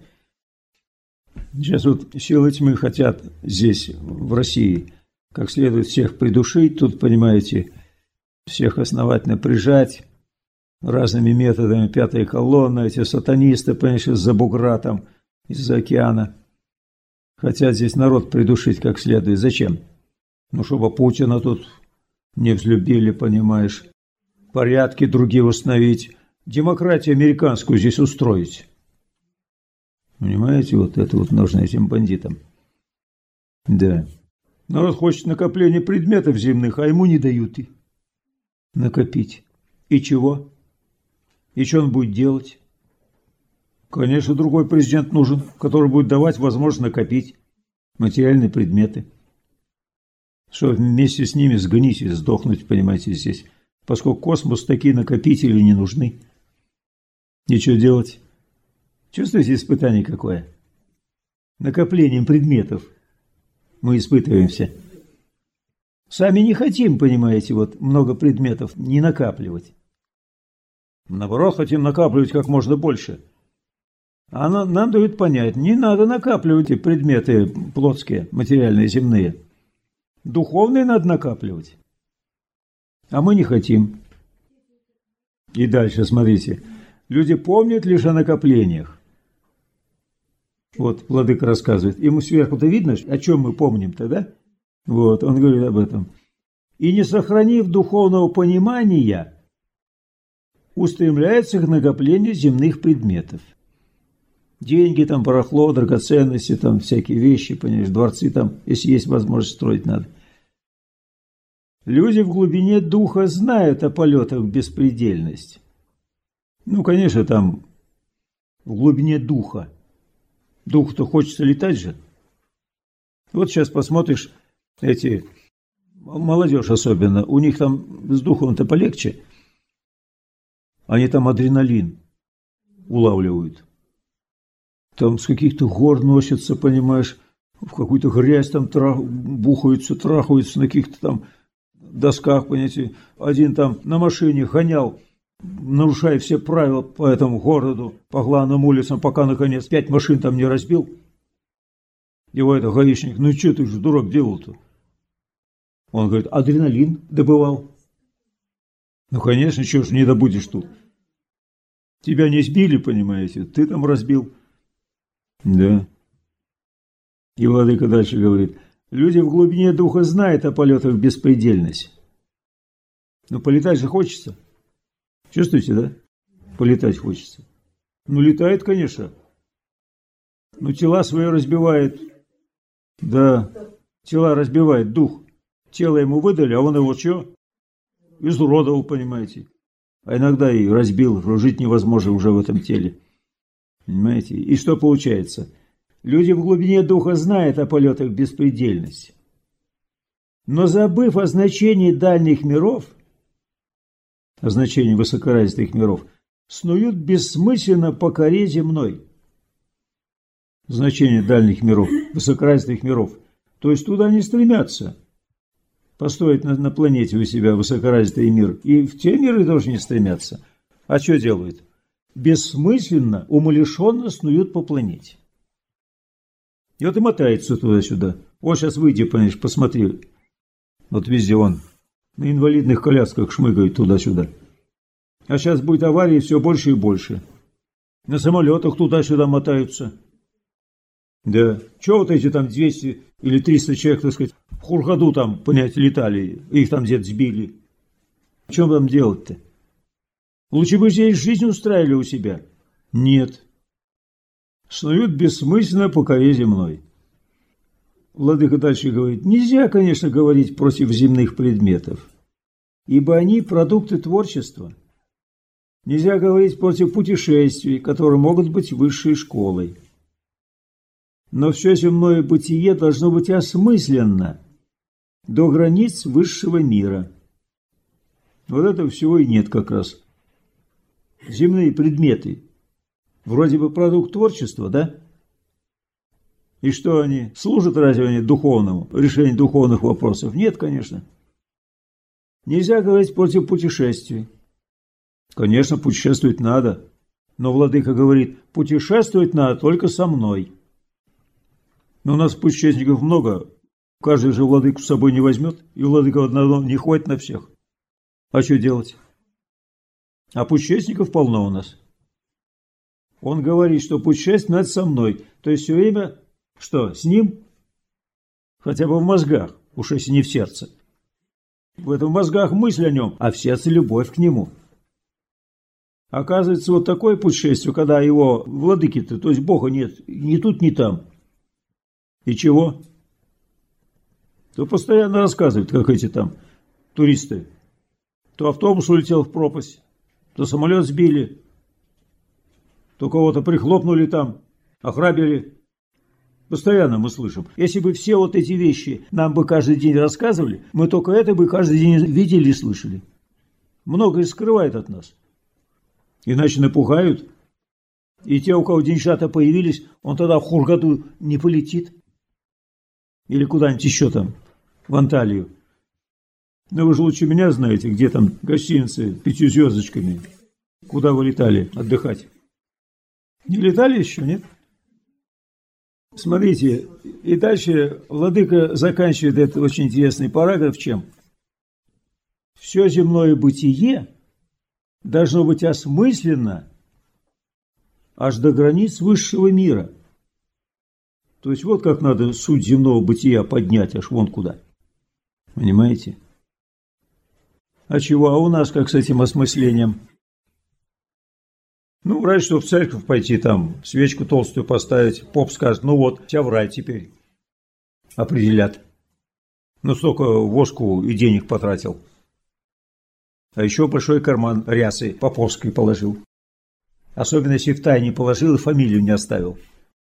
Сейчас вот силы тьмы хотят здесь, в России, как следует всех придушить, тут, понимаете, всех основательно прижать разными методами, пятая колонна, эти сатанисты, понимаешь, из-за бугра там, из-за океана. Хотят здесь народ придушить как следует. Зачем? Ну, чтобы Путина тут не взлюбили, понимаешь, порядки другие установить, демократию американскую здесь устроить. Понимаете, вот это вот нужно этим бандитам. Да. Народ хочет накопления предметов земных, а ему не дают и накопить. И чего? И что он будет делать? Конечно, другой президент нужен, который будет давать возможность накопить материальные предметы. Что вместе с ними сгнить и сдохнуть, понимаете, здесь. Поскольку космос такие накопители не нужны. И что делать? Чувствуете испытание какое? Накоплением предметов мы испытываемся. Сами не хотим, понимаете, вот много предметов не накапливать. Наоборот, хотим накапливать как можно больше. А нам дают понять, не надо накапливать эти предметы плотские, материальные, земные. Духовные надо накапливать. А мы не хотим. И дальше, смотрите. Люди помнят лишь о накоплениях. Вот, владыка рассказывает. Ему сверху-то видно, о чем мы помним-то, да? Вот, он говорит об этом. И не сохранив духовного понимания, устремляется к накоплению земных предметов. Деньги, там, барахло, драгоценности, там, всякие вещи, понимаешь, дворцы там, если есть возможность строить надо. Люди в глубине духа знают о полетах в беспредельность. Ну, конечно, там, в глубине духа. Духу-то хочется летать же. Вот сейчас посмотришь, эти, молодежь особенно, у них там с духом-то полегче. Они там адреналин улавливают. Там с каких-то гор носятся, понимаешь, в какую-то грязь там бухаются, трахаются на каких-то там досках, понимаете. Один там на машине гонял, нарушая все правила по этому городу, по главным улицам, пока, наконец, 5 машин там не разбил. Его это гаишник, ну что ты же, дурак, делал-то? Он говорит, адреналин добывал. Ну, конечно, что ж не добудешь тут. Тебя не сбили, понимаете, ты там разбил. Да. И владыка дальше говорит, люди в глубине духа знают о полетах в беспредельность. Но полетать же хочется. Чувствуете, да? Полетать хочется. Ну, летает, конечно. Ну, тела свои разбивает. Да, тела разбивает дух. Тело ему выдали, а он его что? Изуродовал, понимаете. А иногда и разбил, жить невозможно уже в этом теле. Понимаете? И что получается? Люди в глубине духа знают о полетах в беспредельность. Но забыв о значении дальних миров, о значении высокоразвитых миров, снуют бессмысленно по коре земной. Значение дальних миров, высокоразвитых миров. То есть туда не стремятся. Построить на планете у себя высокоразвитый мир. И в те миры тоже не стремятся. А что делают? Бессмысленно, умалишенно снуют по планете. И вот и мотается туда-сюда. Вот сейчас выйди, понимаешь, посмотри. Вот везде он на инвалидных колясках шмыгает туда-сюда. А сейчас будет аварий все больше и больше. На самолетах туда-сюда мотаются. Да. Чего вот эти там 200 или 300 человек, так сказать, в Хургаду там, понять, летали, их там где-то сбили. Что там делать-то? Лучше бы здесь жизнь устраивали у себя. Нет. Снуют бессмысленно по коре земной. Владыка дальше говорит, нельзя, конечно, говорить против земных предметов, ибо они продукты творчества. Нельзя говорить против путешествий, которые могут быть высшей школой. Но все земное бытие должно быть осмысленно до границ высшего мира. Вот этого всего и нет как раз. Земные предметы. Вроде бы продукт творчества, да? И что они? Служат разве они духовному, решению духовных вопросов? Нет, конечно. Нельзя говорить против путешествий. Конечно, путешествовать надо. Но владыка говорит, путешествовать надо только со мной. Но у нас путешественников много. Каждый же владыку с собой не возьмет. И владыка одного не хватит на всех. А что делать? А путешественников полно у нас. Он говорит, что путешествие надо со мной. То есть все время, что, с ним? Хотя бы в мозгах, уж если не в сердце. В этом мозгах мысль о нем, а в сердце любовь к нему. Оказывается, вот такое путешествие, когда его владыки-то, то есть Бога нет, ни тут, ни там. И чего? То постоянно рассказывают, как эти там туристы. То автобус улетел в пропасть, то самолет сбили, то кого-то прихлопнули там, ограбили. Постоянно мы слышим. Если бы все вот эти вещи нам бы каждый день рассказывали, мы только это бы каждый день видели и слышали. Многое скрывает от нас. Иначе напугают. И те, у кого деньжата появились, он тогда в Хургаду не полетит. Или куда-нибудь еще там, в Анталию. Но вы же лучше меня знаете, где там гостиницы 5 звездочками. Куда вы летали отдыхать? Не летали еще, нет? Смотрите, и дальше владыка заканчивает этот очень интересный параграф чем? Все земное бытие должно быть осмысленно аж до границ высшего мира. То есть вот как надо суть земного бытия поднять аж вон куда. Понимаете? А чего? А у нас как с этим осмыслением? Ну, разве что в церковь пойти там, свечку толстую поставить, поп скажет, ну вот, тебя в рай теперь определят. Ну, столько воску и денег потратил. А еще большой карман рясы поповской положил. Особенно, если в тайне положил и фамилию не оставил.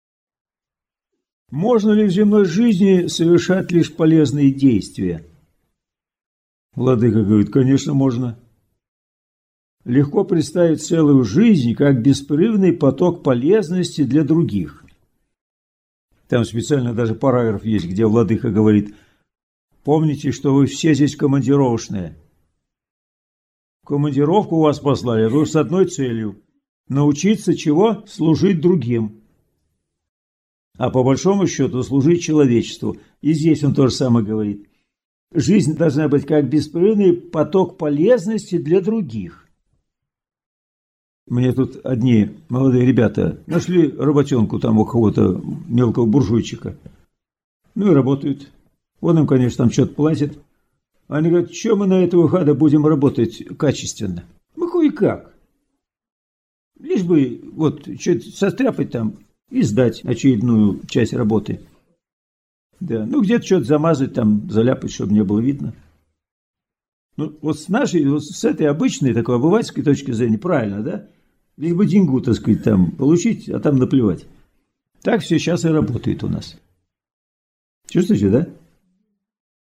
Можно ли в земной жизни совершать лишь полезные действия? Владыка говорит, конечно, можно. Легко представить целую жизнь как беспрерывный поток полезности для других. Там специально даже параграф есть, где владыка говорит, помните, что вы все здесь командировочные. Командировку у вас послали, но с одной целью – научиться чего? Служить другим. А по большому счету служить человечеству. И здесь он то же самое говорит. Жизнь должна быть как беспрерывный поток полезности для других. Мне тут одни молодые ребята нашли работенку там у кого-то мелкого буржуйчика. Ну и работают. Он им, конечно, там что-то платит. Они говорят, что мы на этого гада будем работать качественно? Мы кое-как. Лишь бы вот что-то состряпать там и сдать очередную часть работы. Да, ну где-то что-то замазать там, заляпать, чтобы не было видно. Ну вот с нашей, вот с этой обычной такой обывательской точки зрения правильно, да? Лишь бы деньгу, так сказать, там получить, а там наплевать. Так все сейчас и работает у нас. Чувствуете, да?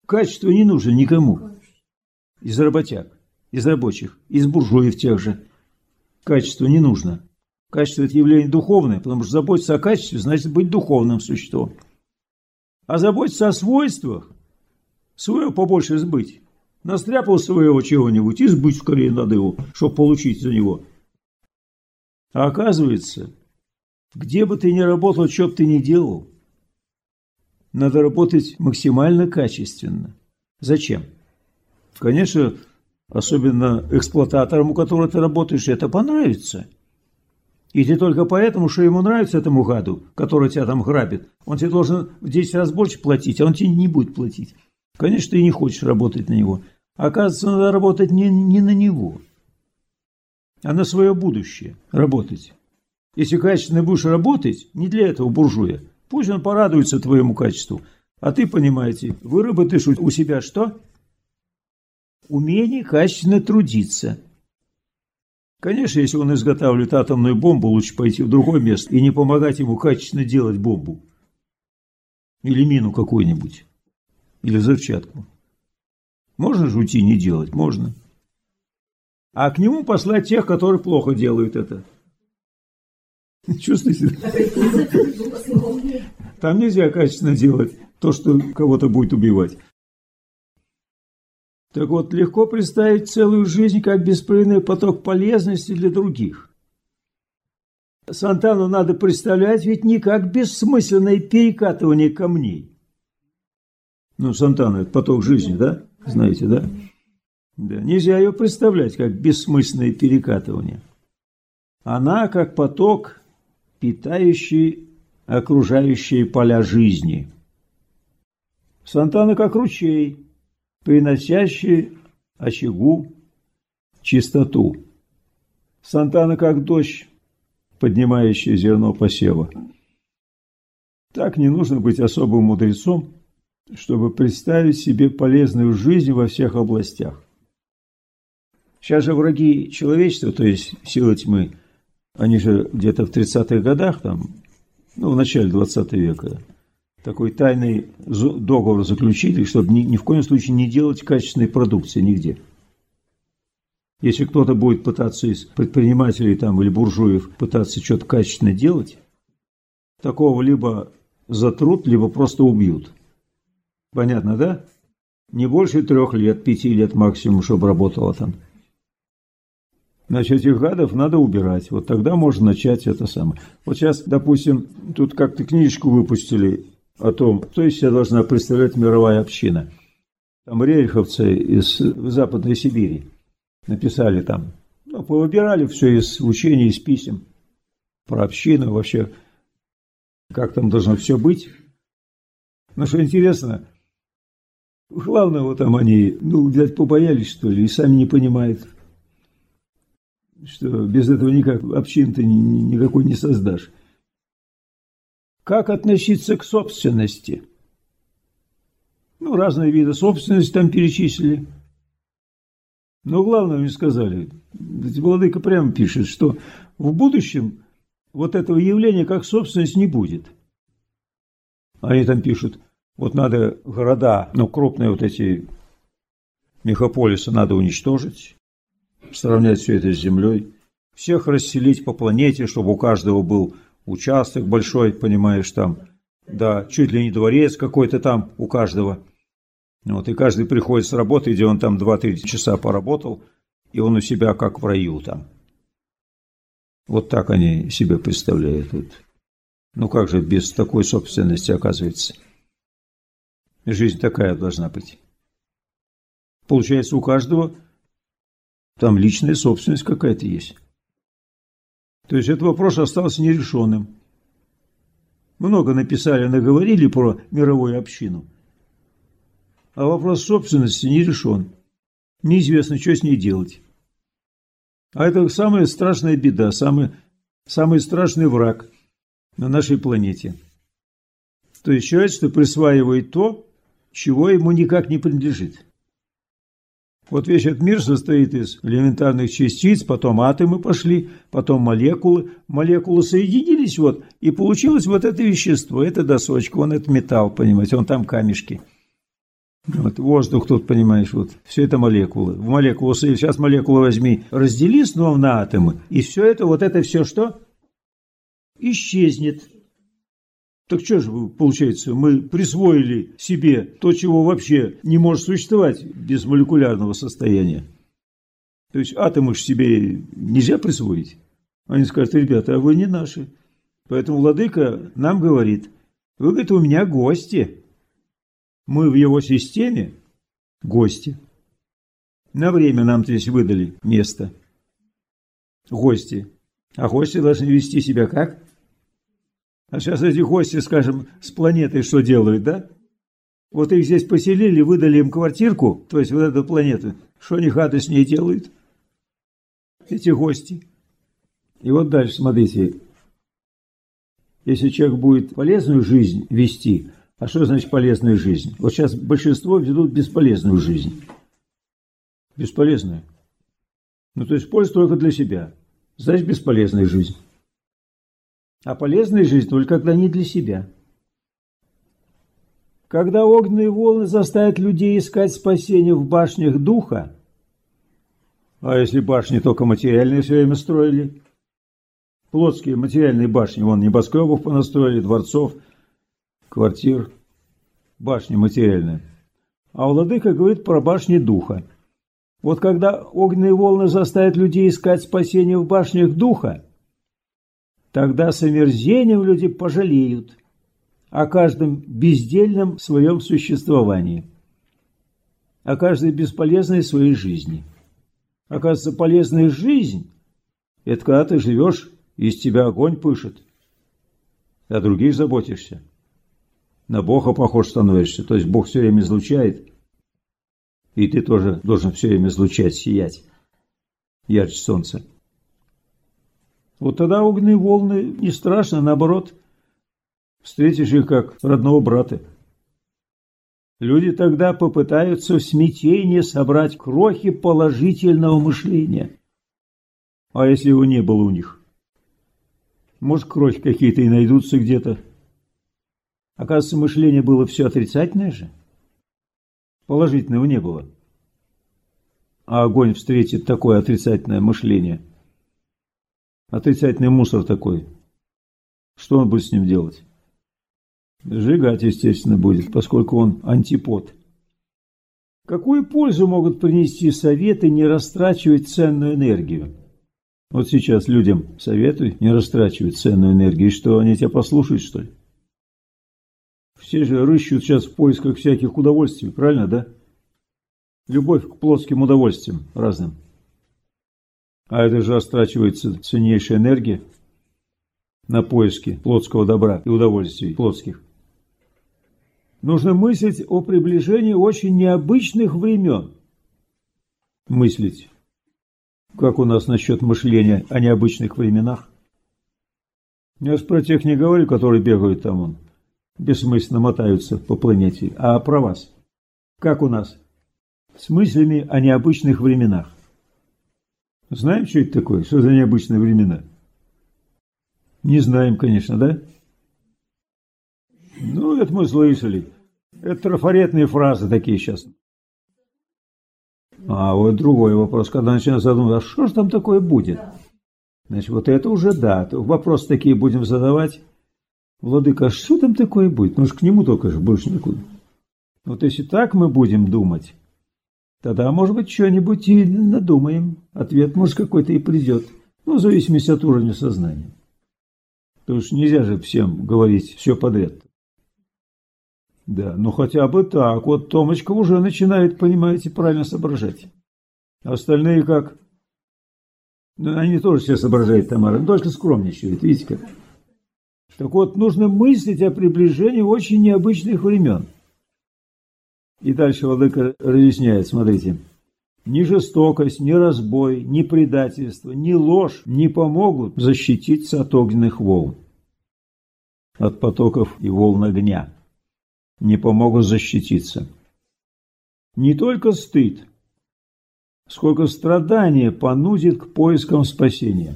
Качество не нужно никому. Из работяг, из рабочих, из буржуев тех же. Качество не нужно. Качество – это явление духовное, потому что заботиться о качестве значит быть духовным существом. А заботиться о свойствах, свое побольше сбыть. Настряпал своего чего-нибудь, и сбыть скорее надо его, чтобы получить за него. А оказывается, где бы ты ни работал, что бы ты ни делал, надо работать максимально качественно. Зачем? Конечно, особенно эксплуататорам, у которого ты работаешь, это понравится. И ты только поэтому, что ему нравится этому гаду, который тебя там грабит, он тебе должен в 10 раз больше платить, а он тебе не будет платить. Конечно, ты не хочешь работать на него. Оказывается, надо работать не на него, а на свое будущее работать. Если качественно будешь работать, не для этого буржуя, пусть он порадуется твоему качеству. А ты, понимаете, выработаешь у себя что? Умение качественно трудиться. Конечно, если он изготавливает атомную бомбу, лучше пойти в другое место и не помогать ему качественно делать бомбу. Или мину какую-нибудь. Или взрывчатку. Можно же уйти не делать? Можно. А к нему послать тех, которые плохо делают это. Чувствуете? Там нельзя качественно делать то, что кого-то будет убивать. Так вот, легко представить целую жизнь как беспрерывный поток полезности для других. Сантану надо представлять ведь не как бессмысленное перекатывание камней. Ну, Сантана – это поток жизни, да? Знаете, да? Да. Нельзя ее представлять как бессмысленное перекатывание. Она как поток, питающий окружающие поля жизни. Сантана как ручей, приносящий очагу чистоту. Сантана как дождь, поднимающий зерно посева. Так не нужно быть особым мудрецом, чтобы представить себе полезную жизнь во всех областях. Сейчас же враги человечества, то есть силы тьмы, они же где-то в 30-х годах, в начале 20 века, такой тайный договор заключили, чтобы ни в коем случае не делать качественной продукции нигде. Если кто-то будет пытаться из предпринимателей или буржуев пытаться что-то качественно делать, такого либо затрут, либо просто убьют. Понятно, да? Не больше 3 лет, 5 лет максимум, чтобы работало там. Значит, этих гадов надо убирать. Вот тогда можно начать это самое. Вот сейчас, допустим, тут как-то книжечку выпустили о том, что из себя должна представлять мировая община. Там рериховцы из Западной Сибири написали там, повыбирали все из учений, из писем про общину, вообще, как там должно все быть. Но что интересно, главное, там они, видать, побоялись, что ли, и сами не понимают, что без этого никак общин ты никакой не создашь. Как относиться к собственности? Разные виды собственности там перечислили. Но главное мне сказали, владыка прямо пишет, что в будущем вот этого явления как собственность не будет. Они там пишут, вот надо города, крупные вот эти мегаполисы надо уничтожить, сравнять все это с землей, всех расселить по планете, чтобы у каждого был участок большой, понимаешь, там, да, чуть ли не дворец какой-то там у каждого. И каждый приходит с работы, где он там 2-3 часа поработал, и он у себя как в раю там. Вот так они себе представляют. Как же без такой собственности оказывается? Жизнь такая должна быть. Получается, у каждого там личная собственность какая-то есть. То есть этот вопрос остался нерешенным. Много написали, наговорили про мировую общину. А вопрос собственности не решен. Неизвестно, что с ней делать. А это самая страшная беда, самый страшный враг на нашей планете. То есть человечество присваивает то, чего ему никак не принадлежит. Вот весь этот мир состоит из элементарных частиц, потом атомы пошли, потом молекулы. Молекулы соединились, и получилось вот это вещество, это досочка, это металл, понимаете, там камешки. Вот воздух тут, понимаешь, вот все это молекулы. В молекулу, сейчас молекулу возьми, раздели снова на атомы, и все это, вот это все что? Исчезнет. Так что же получается, мы присвоили себе то, чего вообще не может существовать без молекулярного состояния. То есть атомы же себе нельзя присвоить. Они скажут: ребята, а вы не наши. Поэтому владыка нам говорит: вы, говорит, у меня гости. Мы в его системе гости. На время нам здесь выдали место. Гости. А гости должны вести себя как? А сейчас эти гости, скажем, с планетой что делают, да? Вот их здесь поселили, выдали им квартирку, то есть вот эту планету. Что они хаты с ней делают? Эти гости. И вот дальше, смотрите. Если человек будет полезную жизнь вести, а что значит полезная жизнь? Вот сейчас большинство ведут бесполезную жизнь. Бесполезную. Ну, то есть польза только для себя. Значит, бесполезная жизнь. А полезная жизнь только когда не для себя. Когда огненные волны заставят людей искать спасение в башнях духа, а если башни только материальные все время строили, плотские материальные башни, вон небоскребов понастроили, дворцов, квартир, башни материальные. А владыка говорит про башни духа. Вот когда огненные волны заставят людей искать спасение в башнях духа, тогда с омерзением люди пожалеют о каждом бездельном своем существовании, о каждой бесполезной своей жизни. Оказывается, полезная жизнь – это когда ты живешь, из тебя огонь пышет, о других заботишься, на Бога похож становишься, то есть Бог все время излучает, и ты тоже должен все время излучать, сиять, ярче солнца. Вот тогда огненные волны не страшно, наоборот, встретишь их как родного брата. Люди тогда попытаются в смятении собрать крохи положительного мышления. А если его не было у них? Может, крохи какие-то и найдутся где-то. Оказывается, мышление было все отрицательное же. Положительного не было. А огонь встретит такое отрицательное мышление. Отрицательный мусор такой. Что он будет с ним делать? Сжигать, естественно, будет, поскольку он антипод. Какую пользу могут принести советы не растрачивать ценную энергию? Вот сейчас людям советуй не растрачивать ценную энергию. И что, они тебя послушают, что ли? Все же рыщут сейчас в поисках всяких удовольствий, правильно, да? Любовь к плотским удовольствиям разным. А это же растрачивается ценнейшая энергия на поиски плотского добра и удовольствий плотских. Нужно мыслить о приближении очень необычных времен. Мыслить. Как у нас насчет мышления о необычных временах? Я же про тех не говорю, которые бегают там, вон, бессмысленно мотаются по планете, а про вас. Как у нас? С мыслями о необычных временах. Знаем, что это такое? Что за необычные времена? Не знаем, конечно, да? Ну, это мы слышали. Это трафаретные фразы такие сейчас. А вот другой вопрос, когда начинаем задумываться, а что же там такое будет? Значит, вот это уже да. Вопросы такие будем задавать. Владыка, а что там такое будет? Ну, ж к нему только же больше никуда. Вот если так мы будем думать, тогда, может быть, что-нибудь и надумаем. Ответ, может, какой-то и придет. Ну, в зависимости от уровня сознания. Потому что нельзя же всем говорить все подряд. Да, ну хотя бы так. Вот Томочка уже начинает, понимаете, правильно соображать. Остальные как? Ну, они тоже все соображают, Тамара, но только скромничают, видите как. Так вот, нужно мыслить о приближении очень необычных времен. И дальше владыка разъясняет, смотрите. Ни жестокость, ни разбой, ни предательство, ни ложь не помогут защититься от огненных волн, от потоков и волн огня. Не помогут защититься. Не только стыд, сколько страдания понудит к поискам спасения.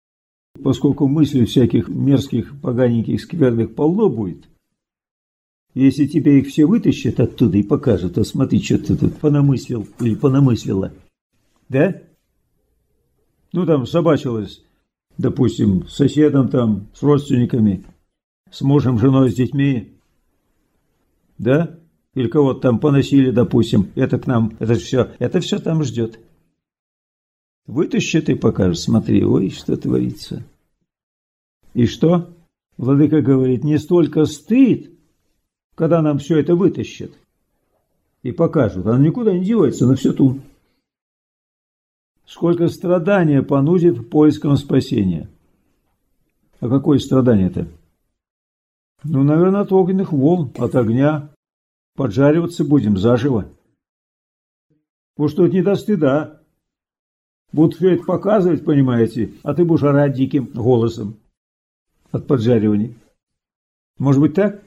Поскольку мыслей всяких мерзких, поганеньких, скверных полно будет, Если тебе их все вытащат оттуда и покажут, то смотри, что ты тут понамыслил или понамыслила. Да? Ну, там собачилась, допустим, с соседом там, с родственниками, с мужем, женой, с детьми. Да? Или кого-то там поносили, допустим. Это к нам, это все там ждет. Вытащит и покажет, смотри, ой, что творится. И что? Владыка говорит, не столько стыд, когда нам все это вытащат и покажут. Оно никуда не девается, но все тут. Сколько страдания понудит поиском спасения. А какое страдание-то? Ну, наверное, от огненных волн, от огня. Поджариваться будем заживо. Уж тут не до стыда. Будут все это показывать, понимаете, а ты будешь орать диким голосом от поджаривания. Может быть так?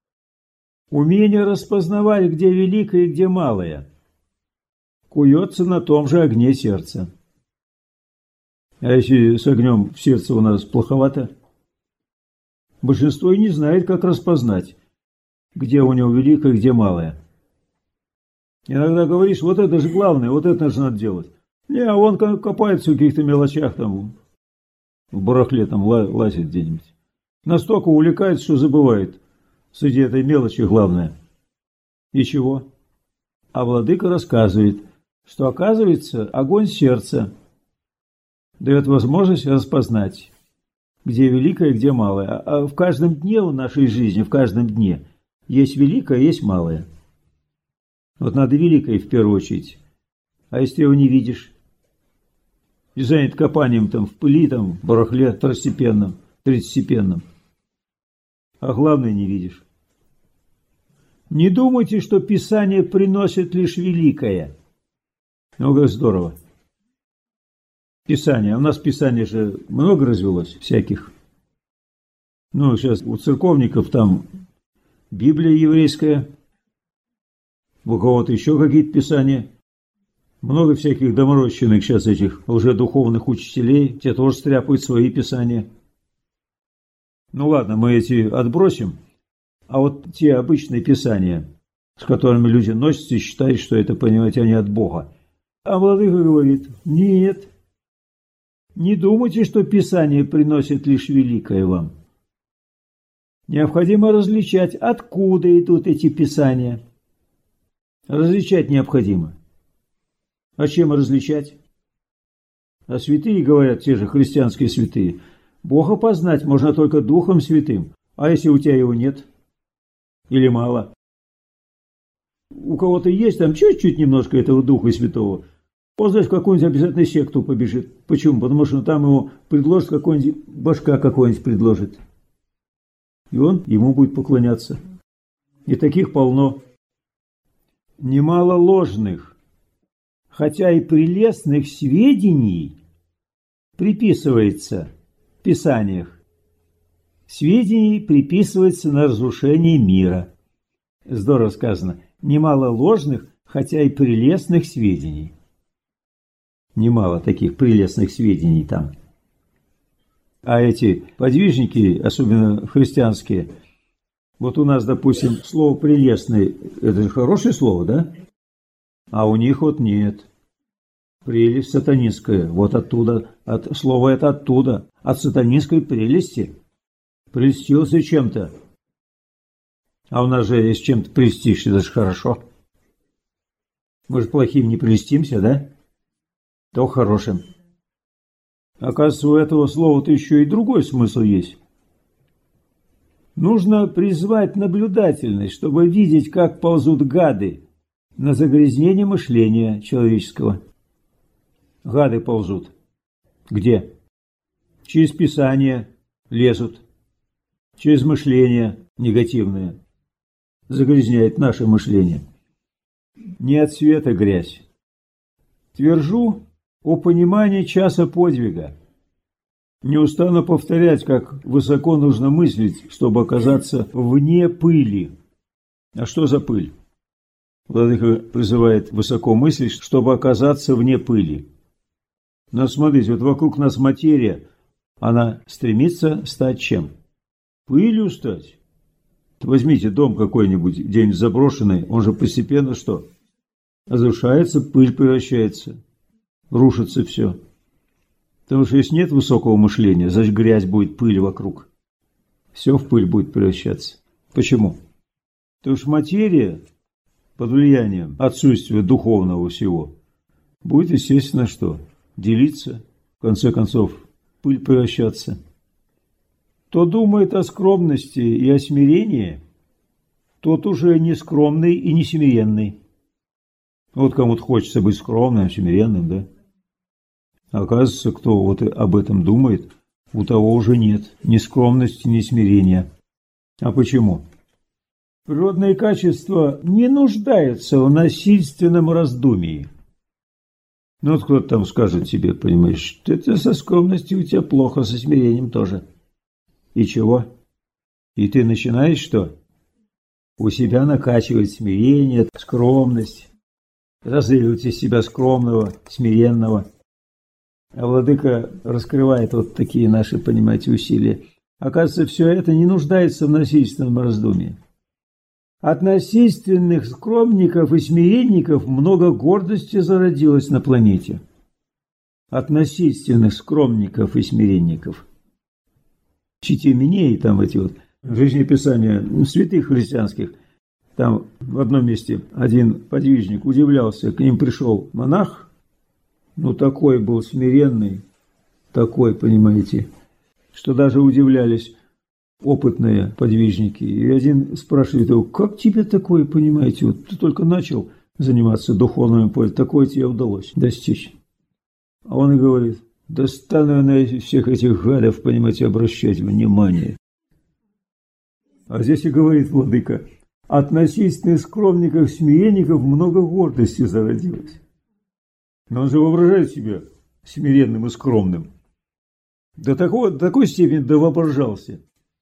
Умение распознавать, где великое и где малое, куется на том же огне сердца. А если с огнем в сердце у нас плоховато? Большинство и не знает, как распознать, где у него великое и где малое. Иногда говоришь, вот это же главное, вот это же надо делать. Не, а он копается в каких-то мелочах, там, в барахле там лазит где-нибудь. Настолько увлекается, что забывает среди этой мелочи главное. И чего? А владыка рассказывает, что, оказывается, огонь сердца дает возможность распознать, где великое, где малое. А в каждом дне в нашей жизни, в каждом дне есть великое, есть малое. Вот надо великое в первую очередь. А если ты его не видишь? И занят копанием там в пыли, там, в барахле второстепенном, третьестепенном. А главное не видишь. Не думайте, что Писание приносит лишь великое. Ну, как здорово. Писание. У нас Писание же много развелось всяких. Ну, сейчас у церковников там Библия еврейская, у кого-то еще какие-то Писания. Много всяких доморощенных сейчас этих уже духовных учителей, те тоже стряпают свои Писания. Ну ладно, мы эти отбросим. А вот те обычные Писания, с которыми люди носятся и считают, что это, понимаете, они от Бога. А владыка говорит, нет, не думайте, что Писание приносит лишь великое вам. Необходимо различать, откуда идут эти Писания. Различать необходимо. А чем различать? А святые, говорят те же христианские святые, Бога познать можно только Духом Святым. А если у тебя его нет? Или мало? У кого-то есть там чуть-чуть немножко этого Духа Святого. Он, знаешь, в какую-нибудь обязательно секту побежит. Почему? Потому что там ему предложит какой-нибудь, башка какой-нибудь предложит. И он ему будет поклоняться. И таких полно. Немало ложных, хотя и прелестных сведений приписывается в Писаниях. Сведений приписывается на разрушение мира. Здорово сказано. Немало ложных, хотя и прелестных сведений. Немало таких прелестных сведений там. А эти подвижники, особенно христианские, вот у нас, допустим, слово «прелестный» – это же хорошее слово, да? А у них вот нет. Прелесть сатанинская, вот оттуда, слово это оттуда, от сатанинской прелести. Прельстился чем-то. А у нас же, если чем-то прельстишься, это же хорошо. Мы же плохим не прельстимся, да? То хорошим. Оказывается, у этого слова-то еще и другой смысл есть. Нужно призвать наблюдательность, чтобы видеть, как ползут гады на загрязнение мышления человеческого. Гады ползут. Где? Через Писание лезут. Через мышление негативное. Загрязняет наше мышление. Не от света грязь. Твержу о понимании часа подвига. Не устану повторять, как высоко нужно мыслить, чтобы оказаться вне пыли. А что за пыль? Владыка призывает высоко мыслить, чтобы оказаться вне пыли. Но смотрите, вот вокруг нас материя, она стремится стать чем? Пылью стать. Возьмите дом какой-нибудь, где-нибудь заброшенный, он же постепенно что? Разрушается, пыль превращается, рушится все. Потому что если нет высокого мышления, значит грязь будет, пыль вокруг. Все в пыль будет превращаться. Почему? Потому что материя под влиянием отсутствия духовного всего будет, естественно, что? Делиться, в конце концов, в пыль превращаться. Кто думает о скромности и о смирении, тот уже не скромный и не смиренный. Вот кому-то хочется быть скромным, смиренным, да? А оказывается, кто вот об этом думает, у того уже нет ни скромности, ни смирения. А почему? Природные качества не нуждаются в насильственном раздумии. Ну вот кто-то там скажет тебе, понимаешь, что это со скромностью у тебя плохо, со смирением тоже. И чего? И ты начинаешь что? У себя накачивать смирение, скромность, разыгрывать из себя скромного, смиренного. А владыка раскрывает вот такие наши, понимаете, усилия. Оказывается, все это не нуждается в насильственном раздумье. От насильственных скромников и смиренников много гордости зародилось на планете. От насильственных скромников и смиренников. Чите Минеи, там эти вот жизнеписания святых христианских, там в одном месте один подвижник удивлялся, к ним пришел монах, ну такой был смиренный, такой, понимаете, что даже удивлялись опытные подвижники. И один спрашивает его, как тебе такое, понимаете, вот ты только начал заниматься духовным полем, такое тебе удалось достичь. А он и говорит, да стану на всех этих гадов, понимаете, обращать внимание. А здесь и говорит владыка, от насильственных скромников, смиренников много гордости зародилось. Но он же воображает себя смиренным и скромным. До такой степени довоображался.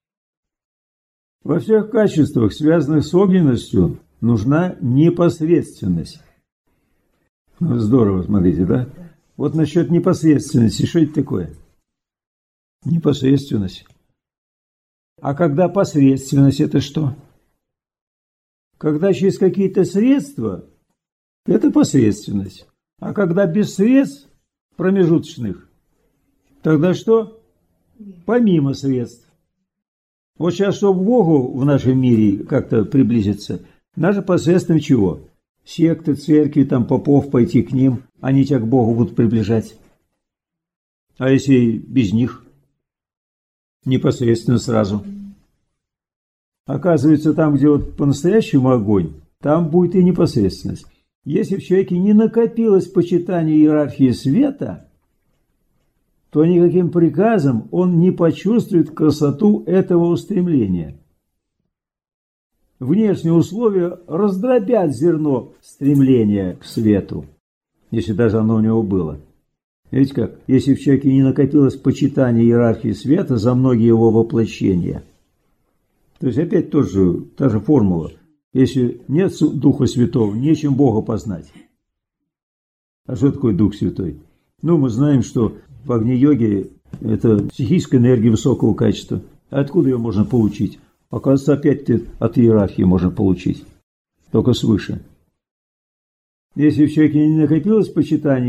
Во всех качествах, связанных с огненностью, нужна непосредственность. Здорово, смотрите, да? Вот насчет непосредственности, что это такое? Непосредственность. А когда посредственность, это что? Когда через какие-то средства, это посредственность. А когда без средств промежуточных, тогда что? Помимо средств. Вот сейчас, чтобы к Богу в нашем мире как-то приблизиться, надо посредством чего? Секты, церкви, там попов пойти к ним, они тебя к Богу будут приближать. А если без них? Непосредственно сразу. Оказывается, там, где вот по-настоящему огонь, там будет и непосредственность. Если в человеке не накопилось почитание иерархии света, то никаким приказом он не почувствует красоту этого устремления. Внешние условия раздробят зерно стремления к свету, если даже оно у него было. Видите как? Если в человеке не накопилось почитание иерархии света за многие его воплощения. То есть опять та же формула. Если нет Духа Святого, нечем Бога познать. А что такое Дух Святой? Ну, мы знаем, что в Агни-йоге это психическая энергия высокого качества. А откуда ее можно получить? Оказывается, опять от иерархии можно получить. Только свыше. Если в человеке не накопилось почитание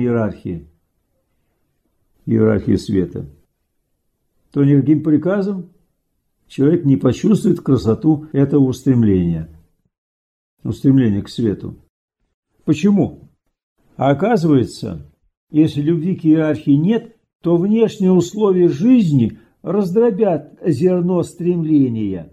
иерархии света, то никаким приказом человек не почувствует красоту этого устремления к свету. Почему? А оказывается, если любви к иерархии нет, то внешние условия жизни раздробят зерно стремления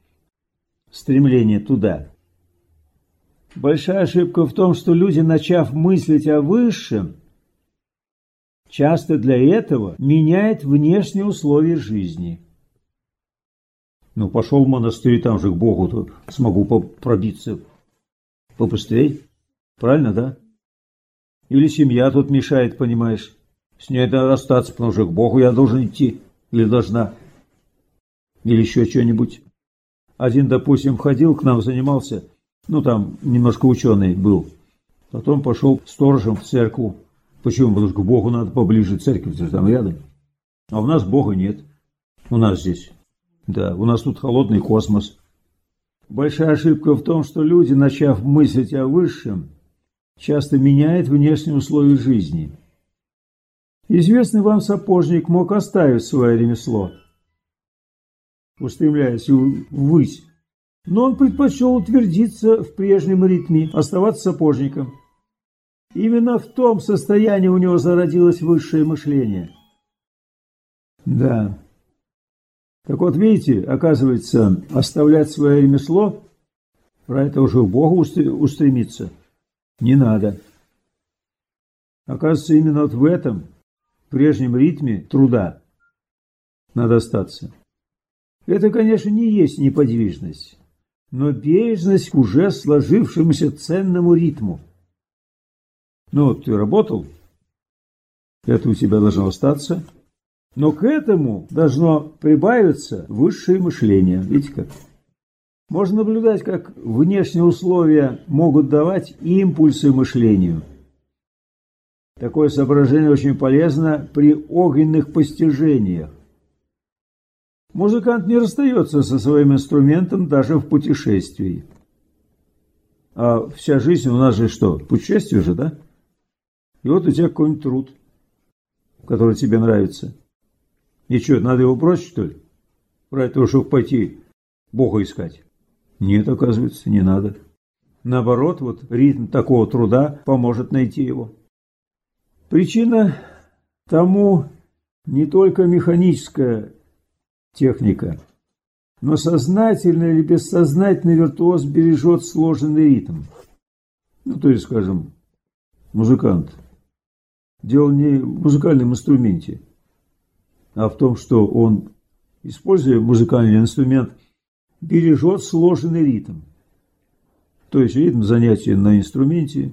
туда. Большая ошибка в том, что люди, начав мыслить о высшем, часто для этого меняют внешние условия жизни. Ну, пошел в монастырь, там же к Богу, то смогу пробиться побыстрее. Правильно, да? Или семья тут мешает, понимаешь. С ней надо расстаться, потому что к Богу я должен идти. Или должна. Или еще что-нибудь. Один, допустим, ходил к нам, занимался, ну, там немножко ученый был. Потом пошел сторожем в церковь. Почему? Потому что к Богу надо поближе, церковь там рядом. А у нас Бога нет. У нас здесь. Да, у нас тут холодный космос. Большая ошибка в том, что люди, начав мыслить о высшем, часто меняют внешние условия жизни. Известный вам сапожник мог оставить свое ремесло, устремляясь ввысь, но он предпочел утвердиться в прежнем ритме, оставаться сапожником. Именно в том состоянии у него зародилось высшее мышление. Да. Так вот, видите, оказывается, оставлять свое ремесло, про это уже к Богу устремиться, не надо. Оказывается, именно вот в этом прежнем ритме труда надо остаться. Это, конечно, не есть неподвижность, но бережность к уже сложившемуся ценному ритму. Ну, вот ты работал, это у тебя должно остаться, но к этому должно прибавиться высшее мышление. Видите как? Можно наблюдать, как внешние условия могут давать импульсы мышлению. Такое соображение очень полезно при огненных постижениях. Музыкант не расстается со своим инструментом даже в путешествии. А вся жизнь у нас же что? Путешествие же, да? И вот у тебя какой-нибудь труд, который тебе нравится. И что, надо его бросить, что ли? Ради того, чтобы пойти Бога искать? Нет, оказывается, не надо. Наоборот, вот ритм такого труда поможет найти его. Причина тому не только механическая техника, но сознательно или бессознательно виртуоз бережет сложенный ритм. Ну, то есть, скажем, музыкант. Дело не в музыкальном инструменте, а в том, что он, используя музыкальный инструмент, бережет сложенный ритм. То есть ритм занятия на инструменте,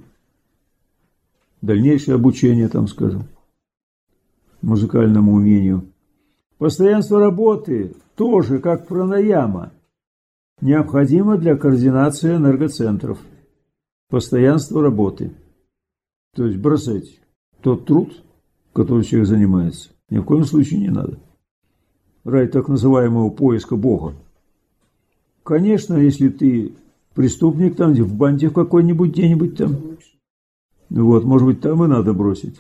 дальнейшее обучение, там, скажем, музыкальному умению. Постоянство работы тоже, как пранаяма, необходимо для координации энергоцентров. Постоянство работы. То есть бросать тот труд, которым человек занимается, ни в коем случае не надо. Ради так называемого поиска Бога. Конечно, если ты преступник там, где в банде в какой-нибудь где-нибудь там, вот, может быть, там и надо бросить.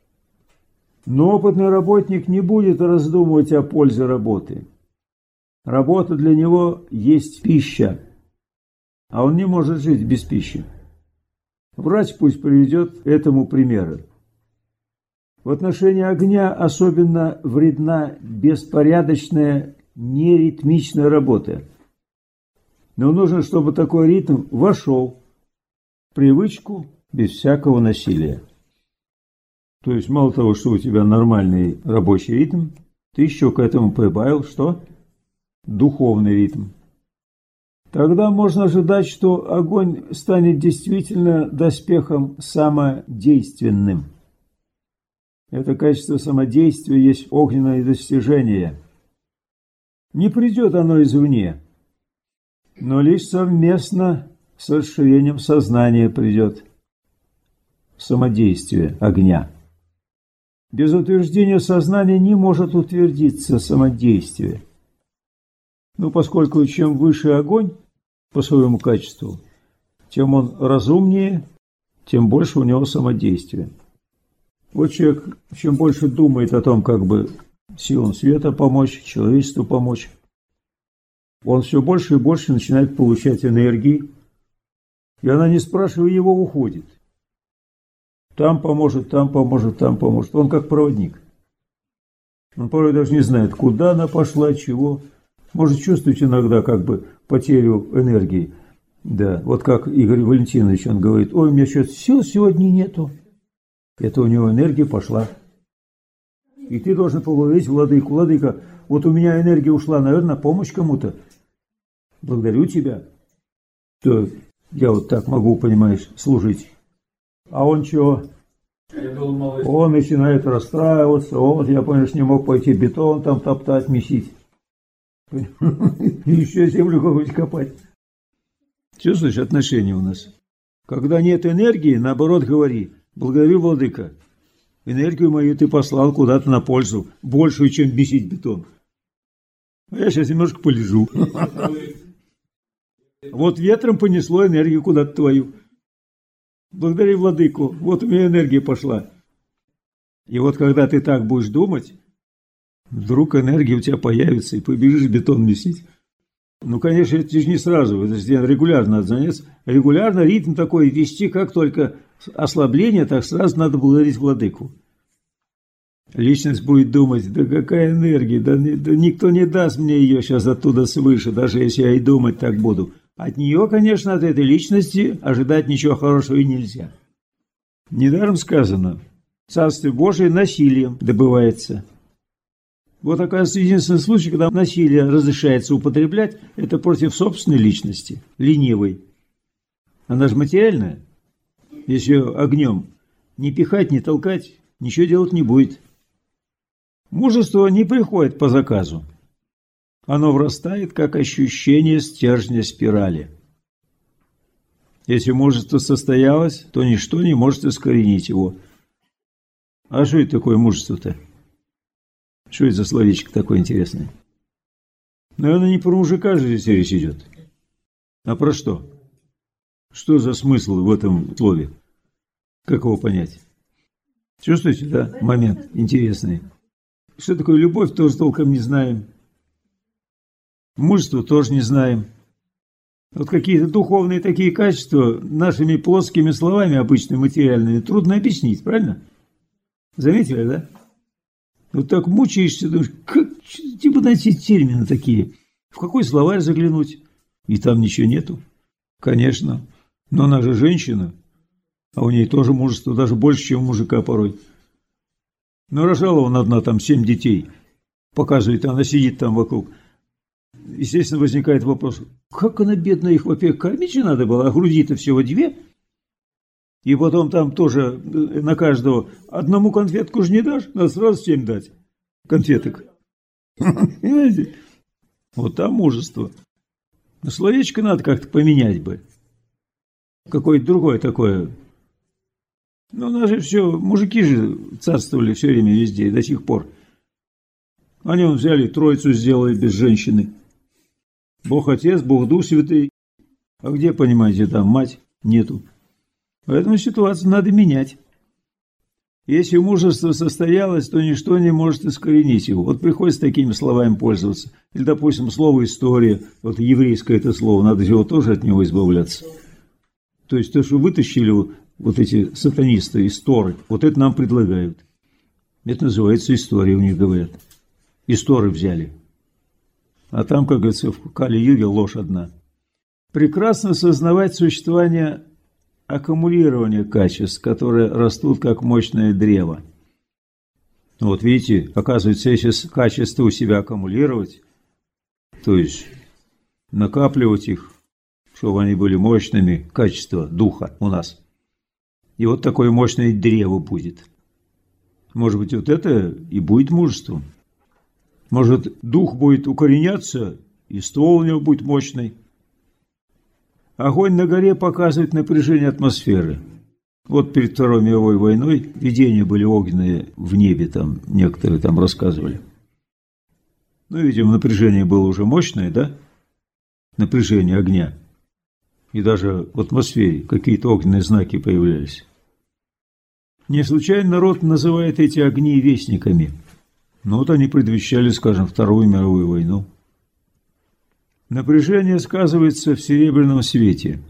Но опытный работник не будет раздумывать о пользе работы. Работа для него есть пища, а он не может жить без пищи. Врач пусть приведет этому примеры. В отношении огня особенно вредна беспорядочная, неритмичная работа. Но нужно, чтобы такой ритм вошел в привычку без всякого насилия. То есть, мало того, что у тебя нормальный рабочий ритм, ты еще к этому прибавил, что? Духовный ритм. Тогда можно ожидать, что огонь станет действительно доспехом самодейственным. Это качество самодействия есть огненное достижение. Не придет оно извне, но лишь совместно с расширением сознания придет самодействие огня. Без утверждения сознания не может утвердиться самодействие. Ну, поскольку чем выше огонь по своему качеству, тем он разумнее, тем больше у него самодействия. Вот человек, чем больше думает о том, как бы силам света помочь, человечеству помочь, он все больше и больше начинает получать энергии, и она, не спрашивая его, уходит. Там поможет, там поможет, там поможет. Он как проводник. Он порой даже не знает, куда она пошла, чего. Может чувствовать иногда как бы потерю энергии. Да, вот как Игорь Валентинович, он говорит, ой, у меня что-то сил сегодня нету. Это у него энергия пошла. И ты должен поблагодарить владыку. Владыка, вот у меня энергия ушла, наверное, на помощь кому-то. Благодарю тебя, что я вот так могу, понимаешь, служить. А он чего? Он начинает расстраиваться. Вот я, понимаешь, не мог пойти бетон там топтать, месить. И еще землю какую-нибудь копать. Чувствуешь отношения у нас? Когда нет энергии, наоборот говори. Благодарю, владыка. Энергию мою ты послал куда-то на пользу. Большую, чем месить бетон. А я сейчас немножко полежу. Вот ветром понесло энергию куда-то твою. Благодари владыку, вот у меня энергия пошла. И вот когда ты так будешь думать, вдруг энергия у тебя появится, и побежишь бетон месить. Ну, конечно, это же не сразу, это же регулярно надо заняться. Регулярно ритм такой вести, как только ослабление, так сразу надо благодарить владыку. Личность будет думать, да какая энергия, да никто не даст мне ее сейчас оттуда свыше, даже если я и думать так буду. От нее, конечно, от этой личности ожидать ничего хорошего и нельзя. Недаром сказано, Царствие Божие насилием добывается. Вот, оказывается, единственный случай, когда насилие разрешается употреблять, это против собственной личности, ленивой. Она же материальная. Если ее огнем не пихать, не толкать, ничего делать не будет. Мужество не приходит по заказу. Оно врастает, как ощущение стержня спирали. Если мужество состоялось, то ничто не может искоренить его. А что это такое мужество-то? Что это за словечко такое интересное? Наверное, не про мужика же здесь речь идет. А про что? Что за смысл в этом слове? Как его понять? Чувствуете, да? Момент интересный. Что такое любовь, тоже толком не знаем. Мужество тоже не знаем. Вот какие-то духовные такие качества нашими плоскими словами, обычно материальными, трудно объяснить, правильно? Заметили, да? Вот так мучаешься, думаешь, как типа найти термины такие? В какой словарь заглянуть? И там ничего нету. Конечно. Но она же женщина, а у ней тоже мужество, даже больше, чем у мужика порой. Но рожала он одна там 7 детей. Показывает, она сидит там вокруг. Естественно, возникает вопрос, как она, бедная, их, во-первых, кормить же надо было, а груди-то всего 2. И потом там тоже на каждого одному конфетку же не дашь, надо сразу 7 дать конфеток. Понимаете? Вот там мужество. Но словечко надо как-то поменять бы. Какое-то другое такое. Ну, у нас же все, мужики же царствовали все время везде, до сих пор. Они взяли Троицу, сделали без женщины. Бог Отец, Бог Дух Святый. А где, понимаете, там мать нету. Поэтому ситуацию надо менять. Если мужество состоялось, то ничто не может искоренить его. Вот приходится такими словами пользоваться. Или, допустим, слово «история». Вот еврейское это слово, надо его тоже от него избавляться. То есть то, что вытащили вот эти сатанисты из Торы, вот это нам предлагают. Это называется история, у них говорят. Из Торы взяли. А там, как говорится, в Кали-юге ложь одна. Прекрасно сознавать существование аккумулирования качеств, которые растут как мощное древо. Вот видите, оказывается, если качества у себя аккумулировать, то есть накапливать их, чтобы они были мощными, качества духа у нас. И вот такое мощное древо будет. Может быть, вот это и будет мужеством. Может, дух будет укореняться, и ствол у него будет мощный. Огонь на горе показывает напряжение атмосферы. Вот перед Второй мировой войной видения были огненные в небе, там некоторые там рассказывали. Ну, видимо, напряжение было уже мощное, да? Напряжение огня. И даже в атмосфере какие-то огненные знаки появлялись. Не случайно народ называет эти огни вестниками. Но вот они предвещали, скажем, Вторую мировую войну. Напряжение сказывается в серебряном свете.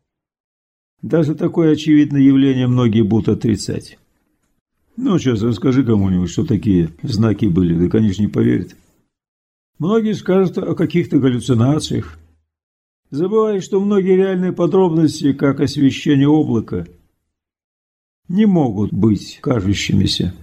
Даже такое очевидное явление многие будут отрицать. Ну, сейчас расскажи кому-нибудь, что такие знаки были, да, конечно, не поверят. Многие скажут о каких-то галлюцинациях, забывая, что многие реальные подробности, как освещение облака, не могут быть кажущимися.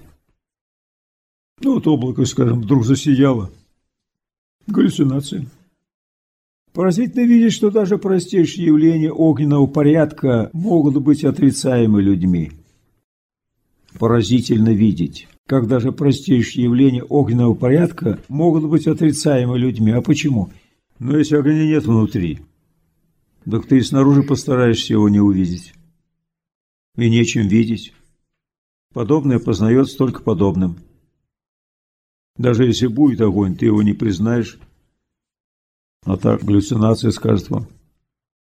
Ну, вот облако, скажем, вдруг засияло. Галлюцинация. Поразительно видеть, что даже простейшие явления огненного порядка могут быть отрицаемы людьми. Поразительно видеть, как даже простейшие явления огненного порядка могут быть отрицаемы людьми. А почему? Но если огня нет внутри, так ты и снаружи постараешься его не увидеть. И нечем видеть. Подобное познается только подобным. Даже если будет огонь, ты его не признаешь. А так галлюцинация скажет вам.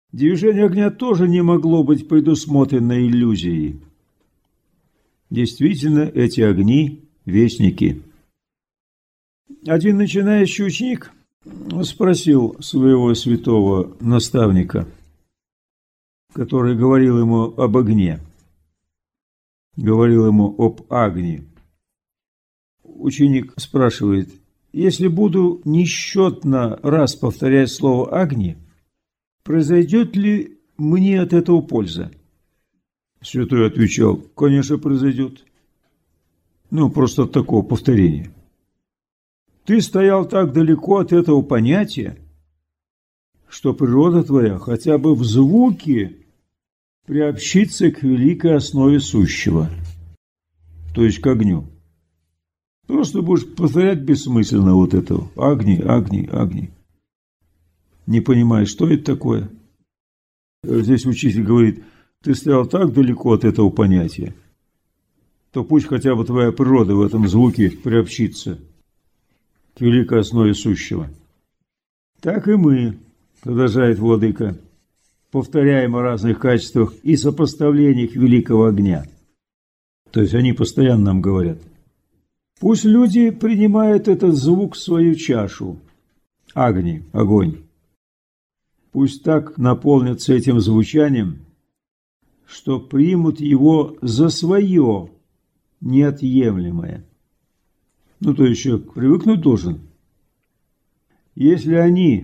Движение огня тоже не могло быть предусмотрено иллюзией. Действительно, эти огни – вестники. Один начинающий ученик спросил своего святого наставника, который говорил ему об огне, говорил ему об Агни. Ученик спрашивает: если буду несчетно раз повторять слово Агни, произойдет ли мне от этого польза? Святой отвечал: конечно, произойдет. Просто от такого повторения. Ты стоял так далеко от этого понятия, что природа твоя хотя бы в звуке приобщится к великой основе сущего, то есть к огню. Просто будешь повторять бессмысленно вот это: Агни, Агни, Агни. Не понимаешь, что это такое. Здесь учитель говорит: ты стоял так далеко от этого понятия, то пусть хотя бы твоя природа в этом звуке приобщится к великой основе сущего. Так и мы, продолжает владыка, повторяем о разных качествах и сопоставлениях великого огня. То есть они постоянно нам говорят. Пусть люди принимают этот звук в свою чашу. Агни, огонь. Пусть так наполнятся этим звучанием, что примут его за свое неотъемлемое. То есть человек привыкнуть должен. Если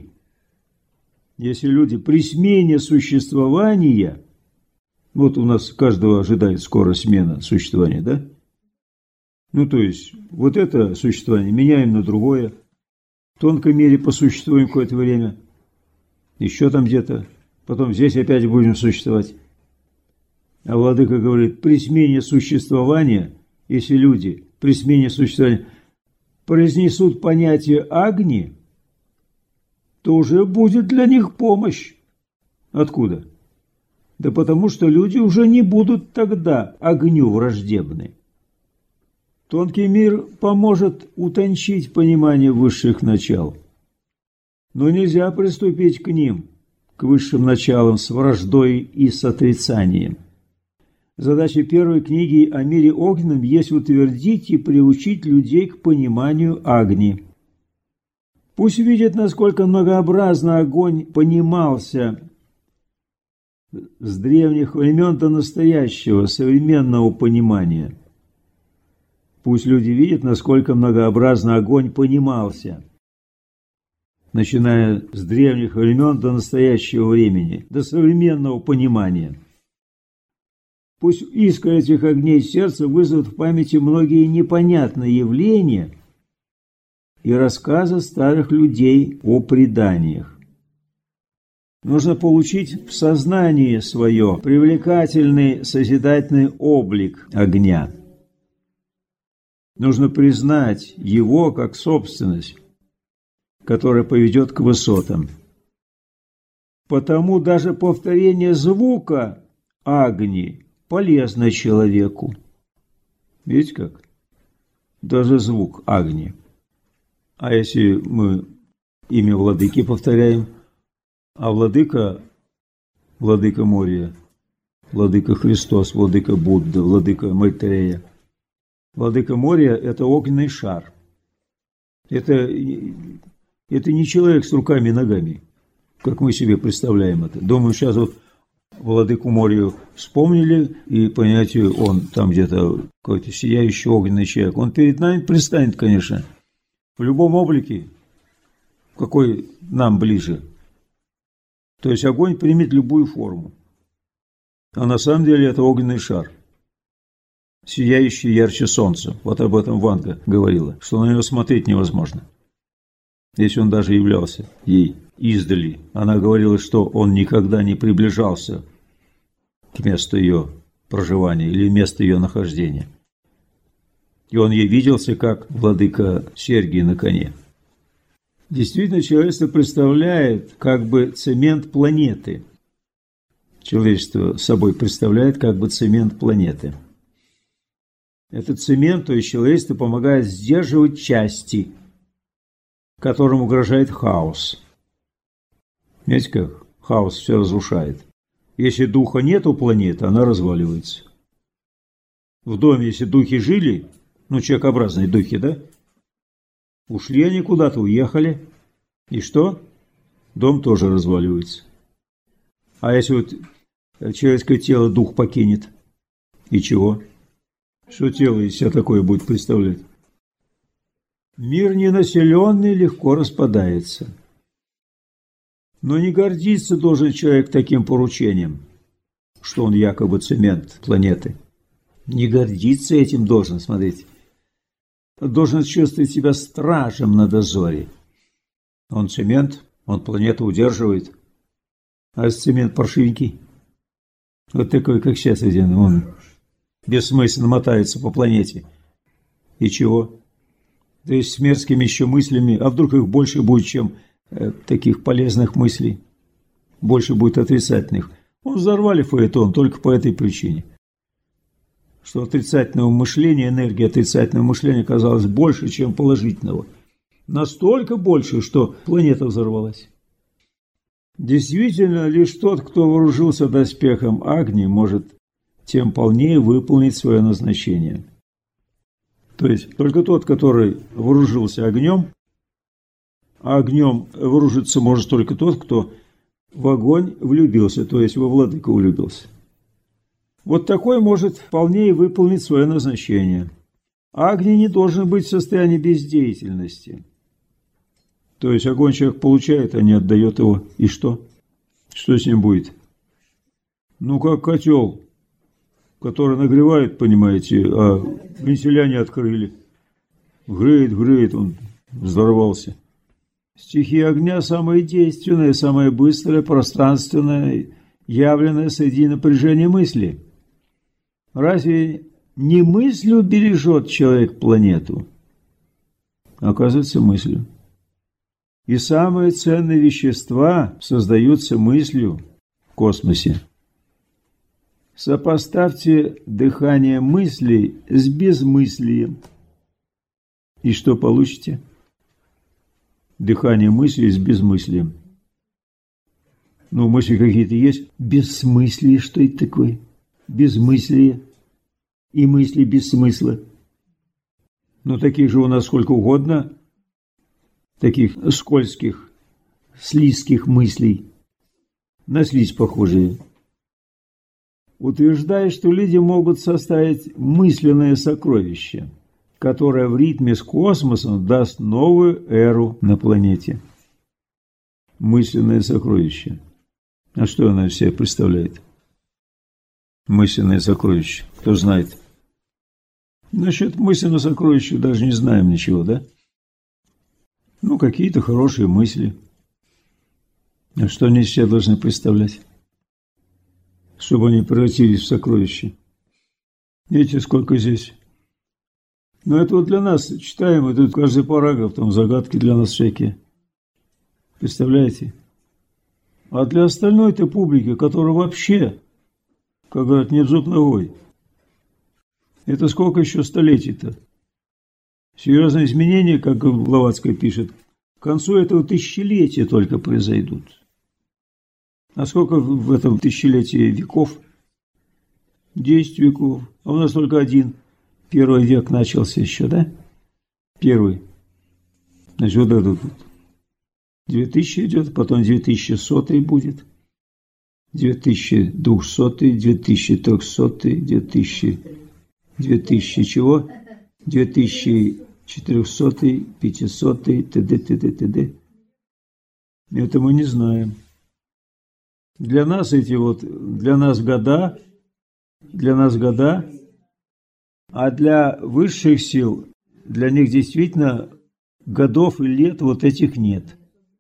люди при смене существования, вот у нас каждого ожидает скоро смена существования, да? То есть вот это существование меняем на другое, в тонкой мере посуществуем какое-то время, еще там где-то, потом здесь опять будем существовать. А владыка говорит: при смене существования, если люди при смене существования произнесут понятие Агни, то уже будет для них помощь. Откуда? Да потому что люди уже не будут тогда огню враждебны. Тонкий мир поможет утончить понимание высших начал. Но нельзя приступить к ним, к высшим началам, с враждой и с отрицанием. Задача первой книги о мире огненном есть утвердить и приучить людей к пониманию Агни. Пусть видят, насколько многообразно огонь понимался с древних времен до настоящего, современного понимания. Пусть люди видят, насколько многообразно огонь понимался, начиная с древних времен до настоящего времени, до современного понимания. Пусть искра этих огней сердца вызовет в памяти многие непонятные явления и рассказы старых людей о преданиях. Нужно получить в сознании свое привлекательный созидательный облик огня. Нужно признать его как собственность, которая поведет к высотам. Потому даже повторение звука Агни полезно человеку. Видите как? Даже звук Агни. А если мы имя владыки повторяем, а владыка Мория, владыка Христос, владыка Будда, владыка Майтрея. Владыка Мория – это огненный шар. Это не человек с руками и ногами, как мы себе представляем это. Думаю, сейчас вот владыку Морию вспомнили, и понятие, он там где-то какой-то сияющий огненный человек. Он перед нами предстанет, конечно, в любом облике, какой нам ближе. То есть огонь примет любую форму. А на самом деле это огненный шар, сияющий ярче солнца. Вот об этом Ванга говорила, что на него смотреть невозможно, если он даже являлся ей издали. Она говорила, что он никогда не приближался к месту ее проживания или месту ее нахождения. И он ей виделся, как владыка Сергий на коне. Действительно, человечество представляет как бы цемент планеты. Человечество собой представляет как бы цемент планеты. Этот цемент, то есть человечество, помогает сдерживать части, которым угрожает хаос. Видите как? Хаос все разрушает. Если духа нет у планеты, она разваливается. В доме, если духи жили, человекообразные духи, да? Ушли они куда-то, уехали. И что? Дом тоже разваливается. А если вот человеческое тело дух покинет? И чего? Что тело из себя такое будет представлять? Мир ненаселенный легко распадается. Но не гордиться должен человек таким поручением, что он якобы цемент планеты. Не гордиться этим должен, смотрите. Должен чувствовать себя стражем на дозоре. Он цемент, он планету удерживает. А цемент паршивенький. Вот такой, как сейчас один, он бессмысленно мотается по планете. И чего? То есть с мерзкими еще мыслями, а вдруг их больше будет, чем таких полезных мыслей, больше будет отрицательных. Взорвали фаэтон только по этой причине, что отрицательного мышления, энергии отрицательного мышления оказалось больше, чем положительного. Настолько больше, что планета взорвалась. Действительно, лишь тот, кто вооружился доспехом Агни, может тем полнее выполнить свое назначение. То есть только тот, который вооружился огнем, а огнем вооружиться может только тот, кто в огонь влюбился, то есть во владыку влюбился. Вот такой может вполне выполнить свое назначение. Агни не должен быть в состоянии бездеятельности. То есть огонь человек получает, а не отдает его. И что? Что с ним будет? Как котел, который нагревает, понимаете, а вентиля не открыли. Греет, он взорвался. Стихия огня самая действенная, самая быстрая, пространственная, явленная среди напряжения мысли. Разве не мыслью бережет человек планету? Оказывается, мыслью. И самые ценные вещества создаются мыслью в космосе. Сопоставьте дыхание мыслей с безмыслием. И что получите? Дыхание мыслей с безмыслием. Мысли какие-то есть. Бессмыслие, что это такое? Безмыслие. И мысли без смысла. Таких же у нас сколько угодно. Таких скользких, слизких мыслей. На слизь похожие. Утверждает, что люди могут составить мысленное сокровище, которое в ритме с космосом даст новую эру на планете. Мысленное сокровище. А что она из себя представляет? Мысленное сокровище. Кто знает? Насчет мысленного сокровища даже не знаем ничего, да? Какие-то хорошие мысли. А что они из себя должны представлять? Чтобы они превратились в сокровища. Видите, сколько здесь? Это вот для нас читаем, и тут каждый параграф, там загадки для нас всякие. Представляете? А для остальной-то публики, которая вообще, как говорят, не в зуб ногой. Это сколько еще столетий-то? Серьезные изменения, как Блаватская пишет, к концу этого тысячелетия только произойдут. А сколько в этом тысячелетии веков? 10 веков. А у нас только один. Первый век начался еще, да? Первый. Значит, вот этот вот. 2000 идет, потом 2100 будет. 2200, 2300, 2000 чего? 2400, 500, т.д. Это мы не знаем. Для нас для нас года, а для высших сил, для них действительно годов и лет вот этих нет.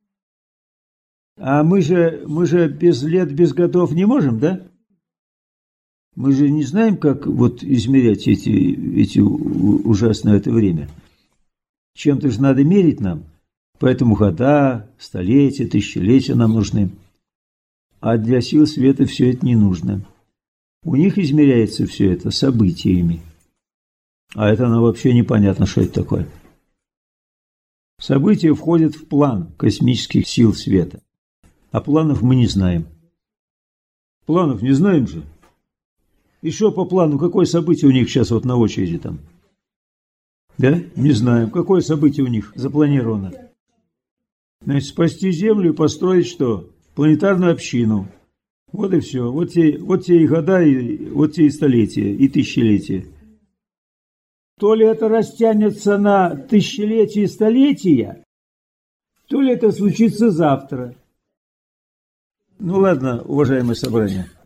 А мы же без лет, без годов не можем, да? Мы же не знаем, как измерять эти ужасное это время. Чем-то же надо мерить нам. Поэтому года, столетия, тысячелетия нам нужны. А для сил света все это не нужно. У них измеряется все это событиями. А это нам вообще непонятно, что это такое. События входят в план космических сил света. А планов мы не знаем. Планов не знаем же. И что по плану, какое событие у них сейчас вот на очереди там? Да? Не знаем. Какое событие у них запланировано? Значит, спасти Землю и построить что? Планетарную общину. Вот и все. Вот те и года, вот те и столетия, и тысячелетия. То ли это растянется на тысячелетия и столетия, то ли это случится завтра. Ну ладно, уважаемое собрание.